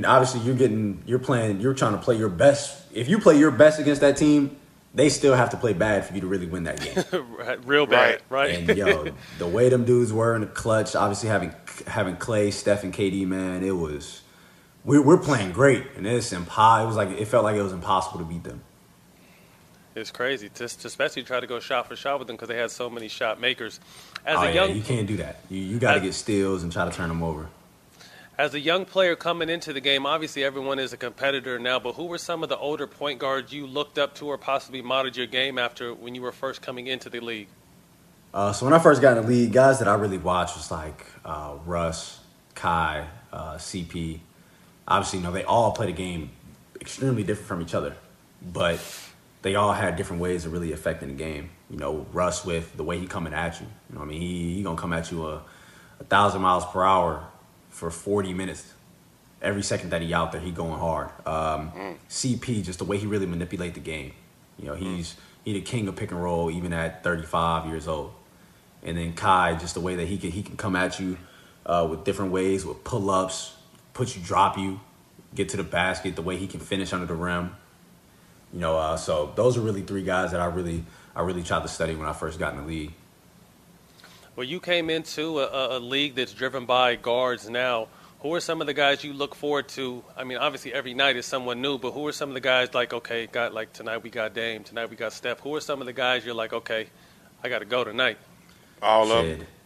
trying to play your best. If you play your best against that team, they still have to play bad for you to really win that game.
Real bad, right?
And yo, the way them dudes were in the clutch, obviously having Clay, Steph, and KD, man, it was we're playing great, and it felt like it was impossible to beat them.
It's crazy, especially try to go shot for shot with them because they had so many shot makers.
You can't do that. You got to get steals and try to turn them over.
As a young player coming into the game, obviously everyone is a competitor now, but who were some of the older point guards you looked up to or possibly modeled your game after when you were first coming into the league?
So when I first got in the league, guys that I really watched was like Russ, Kai, CP. Obviously, they all play the game extremely different from each other, but they all had different ways of really affecting the game. Russ with the way he coming at you. He gonna come at you 1,000 miles per hour for 40 minutes. Every second that he out there, he going hard. CP, just the way he really manipulate the game. He the king of pick and roll even at 35 years old. And then Kai, just the way that he can come at you with different ways, with pull-ups, drop you, get to the basket, the way he can finish under the rim. So those are really 3 guys that I really tried to study when I first got in the league.
Well, you came into a league that's driven by guards now. Who are some of the guys you look forward to? I mean, obviously every night is someone new, but who are some of the guys tonight we got Dame, tonight we got Steph. Who are some of the guys you're like, okay, I got to go tonight?
All of them.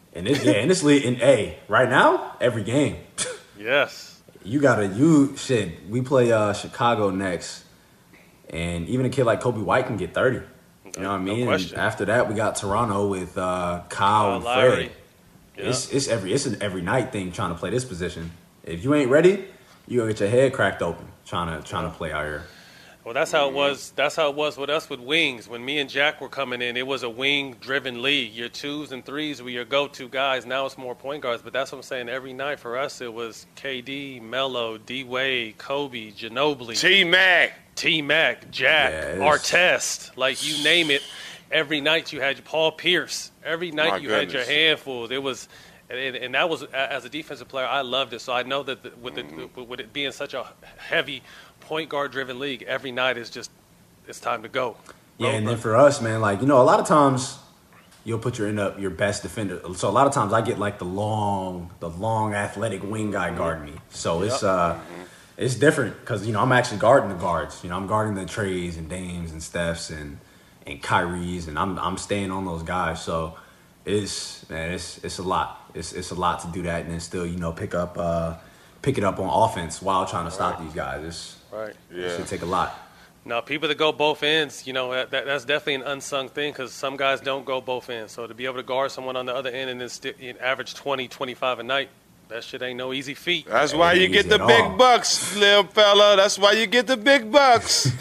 in this league, right now, every game.
Yes.
We play Chicago next, and even a kid like Kobe White can get 30. You know what I mean?
No question.
And after that, we got Toronto with Kyle and
Lowry.
Fred.
Yeah.
It's an every night thing trying to play this position. If you ain't ready, you gonna get your head cracked open trying to play out here.
Well, that's how it was. That's how it was with us with wings. When me and Jack were coming in, it was a wing-driven league. Your 2s and 3s were your go-to guys. Now it's more point guards. But that's what I'm saying. Every night for us, it was KD, Melo, D-Wade, Kobe, Ginobili, T-Mac, Jack, Artest. Like, you name it. Every night you had Paul Pierce. Every night you had your handfuls. It was, and that was, as a defensive player, I loved it. So I know that with it being such a heavy point guard driven league, every night is just, it's time to go.
Yeah, and then for us, man, like, a lot of times you'll put your best defender. So a lot of times I get like the long athletic wing guy guarding me. So it's different because, I'm actually guarding the guards. I'm guarding the Trays and Dames and Stephs and Kyries, and I'm staying on those guys. So it's a lot. It's a lot to do that and then still, pick it up on offense while trying to stop these guys. It should take a lot.
Now, people that go both ends, that's definitely an unsung thing because some guys don't go both ends. So to be able to guard someone on the other end and then average 20, 25 a night, that shit ain't no easy feat.
That's why you get the big bucks, little fella. That's why you get the big bucks.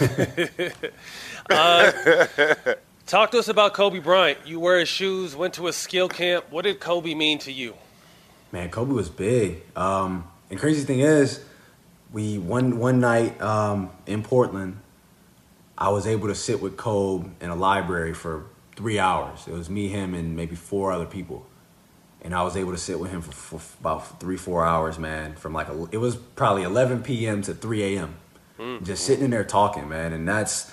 Talk to us about Kobe Bryant. You wear his shoes, went to a skill camp. What did Kobe mean to you?
Man, Kobe was big. And crazy thing is, one night in Portland, I was able to sit with Kobe in a library for 3 hours. It was me, him, and maybe 4 other people. And I was able to sit with him for about 3-4 hours, man, from it was probably 11 p.m. to 3 a.m. Just sitting in there talking, man. And that's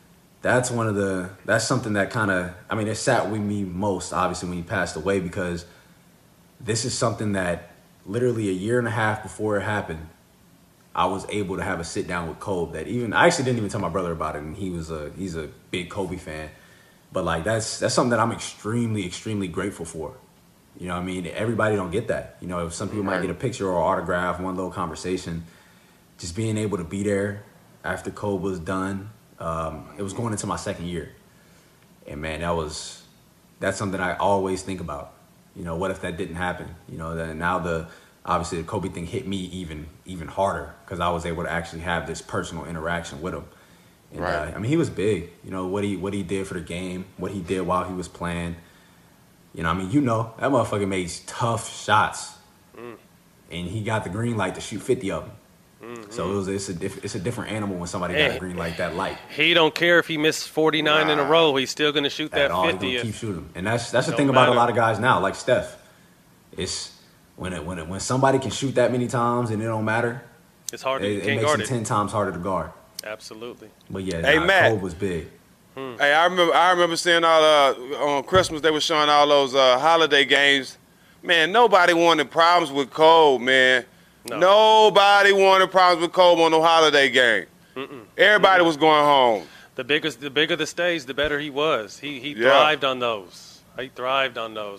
something that kind of, it sat with me most, obviously, when he passed away, because this is something that literally a year and a half before it happened, I was able to have a sit down with Kobe that I actually didn't even tell my brother about it, and he's a big Kobe fan. But that's something that I'm extremely, extremely grateful for. You know what I mean? Everybody don't get that. Some people might get a picture or autograph, one little conversation. Just being able to be there after Kobe was done. It was going into my second year. And man, that's something I always think about. What if that didn't happen? Now obviously the Kobe thing hit me even harder because I was able to actually have this personal interaction with him. And he was big. What he did for the game, what he did while he was playing. That motherfucker made tough shots, and he got the green light to shoot 50 of them. So it's a different animal when somebody got a green light that light.
He don't care if he missed 49 in a row. He's still going to shoot that 50.
He's gonna keep shooting, and that's the thing about a lot of guys now, like Steph. It's when somebody can shoot that many times and it don't matter.
It's hard. It
makes it 10 times harder to guard.
Absolutely.
But yeah,
Matt.
Kobe was big.
Hey, I remember seeing on Christmas they were showing all those holiday games. Man, nobody wanted problems with Kobe, man. No. Nobody wanted problems with Kobe on no holiday game. Everybody was going home.
The bigger the stage, the better he was. He thrived on those. He thrived on those.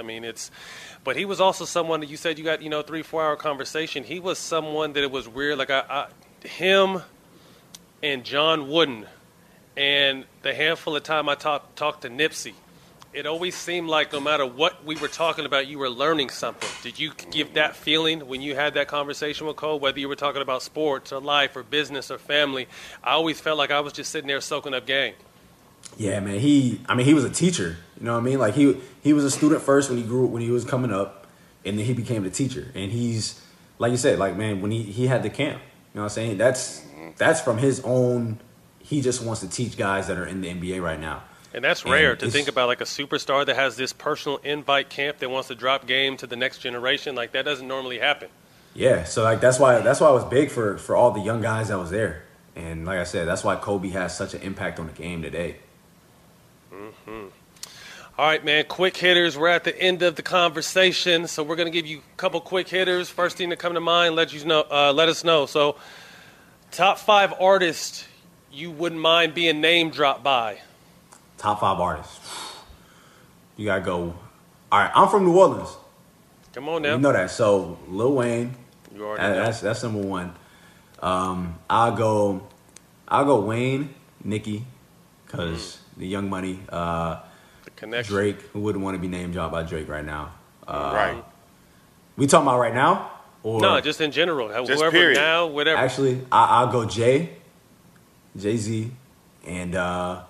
But he was also someone that you said you got 3-4 hour conversation. He was someone that it was weird. Like him and John Wooden, and the handful of time I talked to Nipsey, it always seemed like no matter what we were talking about, you were learning something. Did you give that feeling when you had that conversation with Cole, whether you were talking about sports or life or business or family? I always felt like I was just sitting there soaking up game.
Yeah, man. He was a teacher. You know what I mean? Like he was a student first when he was coming up, and then he became the teacher. And he's, like you said, like, man, when he had the camp, you know what I'm saying? That's from his own. He just wants to teach guys that are in the NBA right now. And that's rare to think about, like a superstar that has this personal invite camp that wants to drop game to the next generation. Like, that doesn't normally happen. Yeah, so like that's why it was big for all the young guys that was there. And like I said, that's why Kobe has such an impact on the game today.
Mm-hmm. All right, man, quick hitters. We're at the end of the conversation, so we're going to give you a couple quick hitters. First thing to come to mind, let us know. So, top 5 artists you wouldn't mind being name dropped by.
Top 5 artists. You got to go All right, I'm from New Orleans.
Come on now.
You know that. So Lil Wayne.
You already know.
That's number one. I'll go Wayne, Nicki, because the Young Money.
The connection.
Drake, who wouldn't want to be name dropped by Drake right now?
Right.
We talking about right now? Or
No, just in general.
Just
Whoever
period.
now, whatever.
Actually, I'll go Jay-Z, and the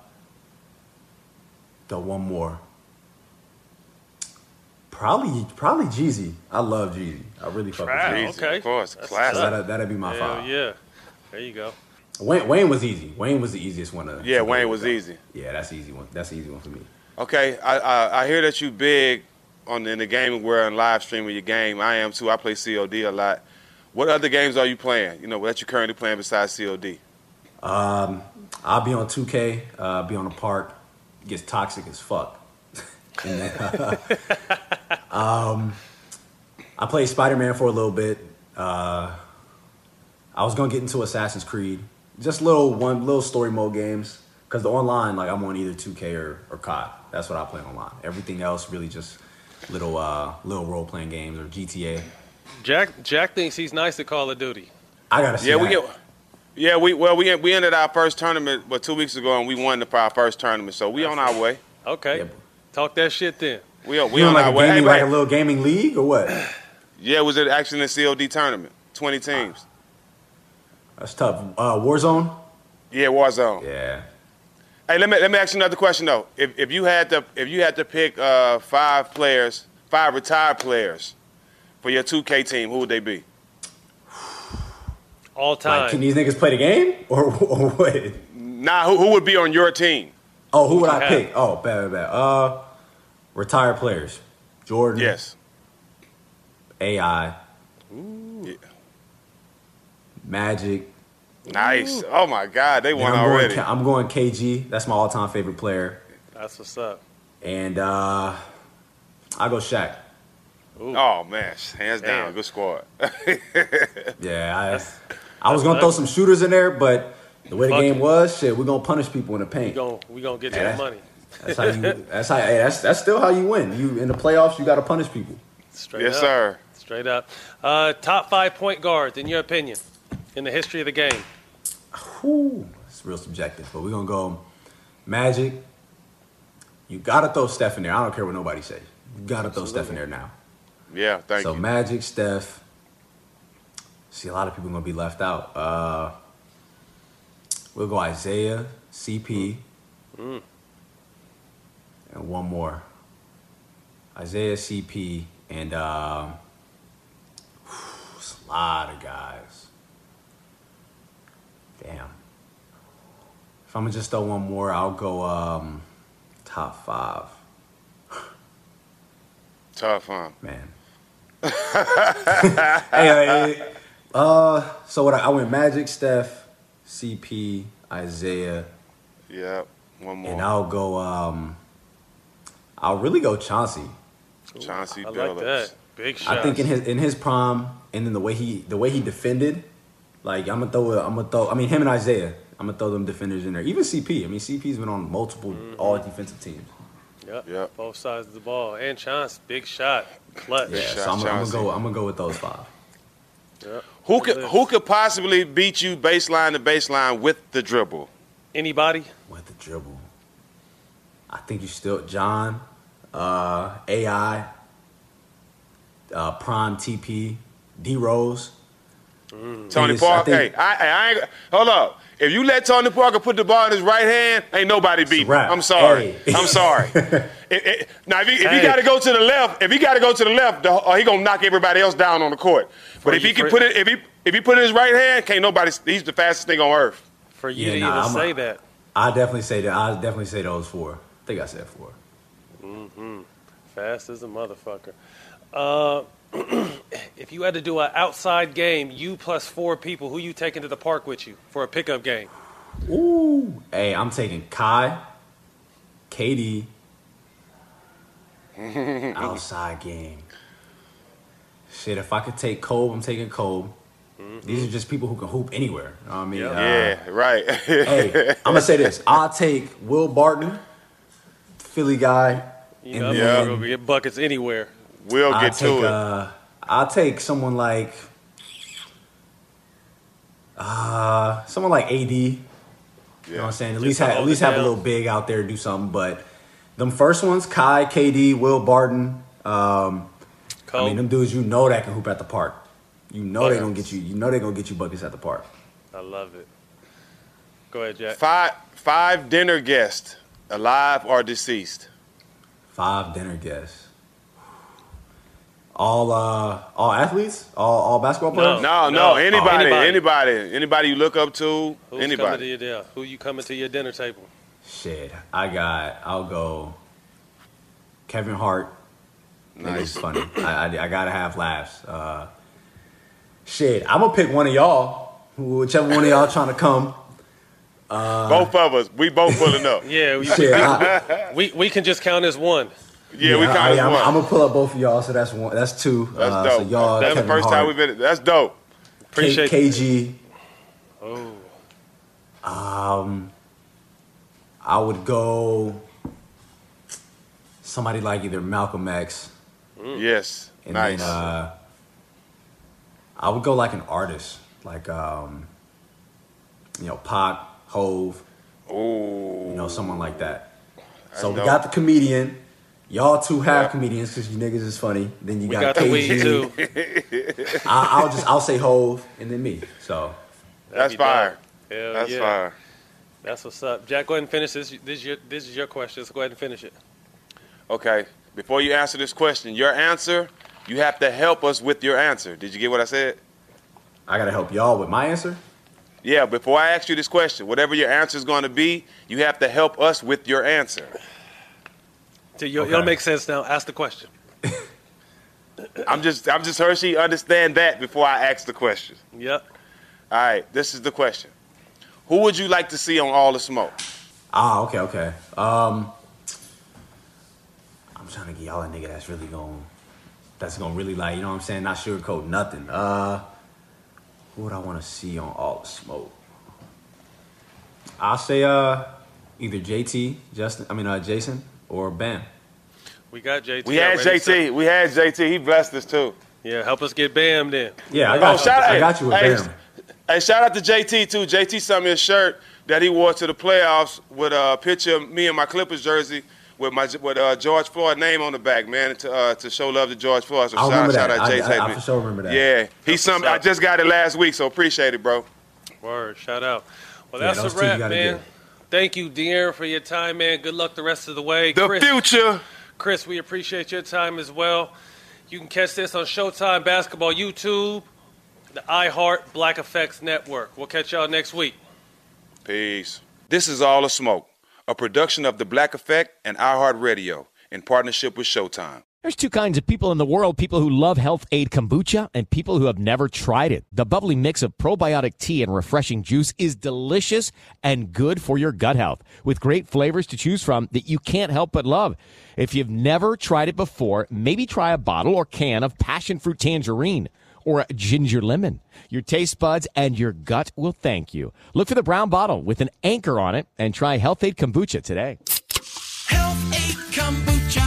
one more. Probably Jeezy. I love Jeezy. I really fuck with Jeezy.
Okay.
Of course,
That's
classic.
That'd be my
Hell
five.
yeah. There you go.
Wayne was easy. Wayne was the easiest one.
Yeah, Wayne was easy.
Yeah, that's the easy one. That's the easy one for me.
Okay, I hear that you big in the gaming world and live streaming your game. I am too. I play COD a lot. What other games are you playing? That you're currently playing besides COD?
I'll be on 2K. Be on the park. It gets toxic as fuck. And then, I played Spider-Man for a little bit. I was gonna get into Assassin's Creed, just little story mode games. Cause the online, like I'm on either 2K or COD. That's what I play online. Everything else really just little role playing games or GTA.
Jack thinks he's nice at Call of Duty.
I gotta see.
We ended our first tournament 2 weeks ago and we won our first tournament. So we on our way.
Okay.
Yeah.
Talk that shit then.
We on
like
our way.
Like a little gaming league or what?
Yeah, it was actually a COD tournament. 20 teams.
That's tough. Warzone.
Yeah, Warzone.
Yeah.
Hey, let me ask you another question though. If you had to pick 5 retired players for your 2K team, who would they be?
All time.
Like, can these niggas play the game or what?
Nah, who would be on your team?
Oh, who would I pick? Oh, bad. Retired players. Jordan.
Yes.
AI.
Ooh. Yeah.
Magic.
Nice. Oh my God, they won
I'm
already.
I'm going KG. That's my all-time favorite player.
That's what's up.
And I go Shaq.
Ooh.
Oh man, hands down, good squad.
Yeah, I was gonna throw some shooters in there, but the way the game was, we're gonna punish people in the paint.
We gonna get that money.
That's how you. That's still how you win. You in the playoffs, you got to punish people.
Straight up.
Sir.
Straight up. Top 5 point guards in your opinion in the history of the game.
It's real subjective, but we're gonna go Magic. You gotta throw Steph in there. I don't care what nobody says. You gotta throw Steph in there now.
Yeah, thank you.
So Magic, Steph. See, a lot of people are gonna be left out. We'll go Isaiah, CP, and one more. Isaiah, CP, and it's a lot of guys. Damn. If I'm gonna just throw one more, I'll go top 5.
Tough, huh?
Man. Hey, so what I went Magic, Steph, CP, Isaiah.
Yep, one more.
And I'll go I'll really go Chauncey.
Chauncey
I
Billups.
like that. Big shot.
I think in his prime, and then the way he defended, like I'm gonna throw. I mean, him and Isaiah, I'm gonna throw them defenders in there. Even CP. I mean, CP's been on multiple all defensive teams.
Yep. Both sides of the ball. And Chance, big shot, clutch.
Yeah, so I'm gonna go with those 5.
Yep.
Who could possibly beat you baseline to baseline with the dribble?
Anybody?
With the dribble. I think you still John, AI, Prime TP, D Rose.
Tony Parker. Hey, I ain't. Hold up. If you let Tony Parker put the ball in his right hand, ain't nobody beat him. I'm sorry.
Hey.
I'm sorry. Now, if he got to go to the left, he gonna knock everybody else down on the court. But if he can put it, if he put it in his right hand, can't nobody. He's the fastest thing on earth.
For you to even say that.
I definitely say that. I definitely say those 4. I think I said 4.
Fast as a motherfucker. If you had to do an outside game, you plus 4 people, who you taking to the park with you for a pickup game?
Ooh. Hey, I'm taking Kai, KD, outside game. Shit, if I could take Cole, I'm taking Cole. These are just people who can hoop anywhere. You know what I mean?
Yeah, right.
Hey, I'm going to say this. I'll take Will Barton, Philly guy,
You know, I'm going to get buckets anywhere.
We'll get to it.
I'll take someone like AD. You know what I'm saying? At least have a little big out there, do something. But them first ones, Kai, KD, Will Barton. I mean, them dudes, you know that can hoop at the park. You know they're gonna get you. You know they're gonna get you buckets at the park.
I love it. Go ahead, Jack.
Five dinner guests, alive or deceased.
5 dinner guests. All athletes? All basketball players?
No. Anybody you look up to?
Who's
anybody?
Coming to your dinner? Who you coming to your dinner table?
Shit, I'll go Kevin Hart. Nice. It's funny. I gotta have laughs. Shit, I'm gonna pick one of y'all. Whichever one of y'all trying to come.
Both of us. We both pulling up.
Yeah, we can just count as one.
Yeah, we count as one.
I'm gonna pull up both of y'all, so that's one. That's 2.
That's dope.
So y'all,
that's
Kevin
the first
Hart,
time we've been. That's dope.
Appreciate
KG.
Oh.
I would go somebody like either Malcolm X.
Yes.
And
nice.
Then, I would go like an artist, like Pac, Hove.
Ooh.
You know, someone like that.
That's
so we
dope.
got the comedian. Y'all 2 have comedians because you niggas is funny. Then you got KG.
The weed too.
I'll say Hove and then me. So
that's fire.
That's
fire.
That's what's up. Jack, go ahead and finish this. This is your question. So go ahead and finish it.
Okay. Before you answer this question, your answer, you have to help us with your answer. Did you get what I said?
I gotta help y'all with my answer?
Yeah, before I ask you this question, whatever your answer is going to be, you have to help us with your answer.
So you'll make sense now. Ask the question.
I'm just Hershey, understand that before I ask the question.
Yep.
All right, this is the question. Who would you like to see on All the Smoke?
Okay. I'm trying to get y'all a nigga that's gonna really like, you know what I'm saying, not sugarcoat nothing. Who would I want to see on All the Smoke? I'll say either Jason or Bam.
We got JT.
We had JT. He blessed us too.
Yeah, help us get Bam then.
Yeah, I got you with Bam.
Hey, shout out to JT too. JT sent me a shirt that he wore to the playoffs with a picture of me in my Clippers jersey with George Floyd name on the back, man, to show love to George Floyd. So shout out JT.
I for sure remember that.
Yeah, I just got it last week, so appreciate it, bro.
Word, shout out. Well, that's a wrap, man. Thank you, De'Aaron, for your time, man. Good luck the rest of the way.
Future.
Chris, we appreciate your time as well. You can catch this on Showtime Basketball YouTube, the iHeart Black Effects Network. We'll catch y'all next week.
Peace. This is All the Smoke, a production of The Black Effect and iHeart Radio in partnership with Showtime.
There's 2 kinds of people in the world, people who love Health Aid Kombucha and people who have never tried it. The bubbly mix of probiotic tea and refreshing juice is delicious and good for your gut health, with great flavors to choose from that you can't help but love. If you've never tried it before, maybe try a bottle or can of passion fruit tangerine or ginger lemon. Your taste buds and your gut will thank you. Look for the brown bottle with an anchor on it and try Health Aid Kombucha today.
Health Aid Kombucha.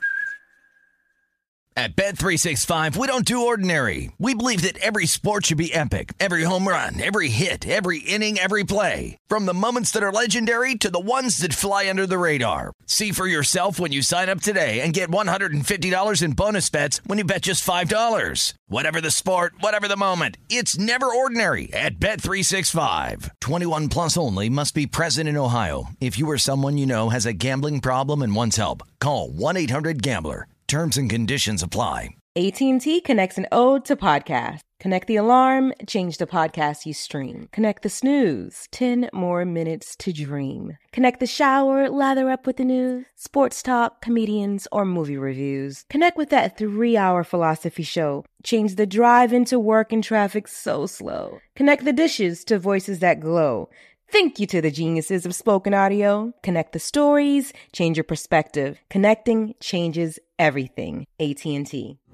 At Bet365, we don't do ordinary. We believe that every sport should be epic. Every home run, every hit, every inning, every play. From the moments that are legendary to the ones that fly under the radar. See for yourself when you sign up today and get $150 in bonus bets when you bet just $5. Whatever the sport, whatever the moment, it's never ordinary at Bet365. 21 plus only. Must be present in Ohio. If you or someone you know has a gambling problem and wants help, call 1-800-GAMBLER. Terms and conditions apply.
AT&T connects an ode to podcast. Connect the alarm, change the podcast you stream. Connect the snooze, 10 more minutes to dream. Connect the shower, lather up with the news, sports talk, comedians, or movie reviews. Connect with that 3-hour philosophy show. Change the drive into work and traffic so slow. Connect the dishes to voices that glow. Thank you to the geniuses of spoken audio. Connect the stories, change your perspective. Connecting changes everything. AT&T.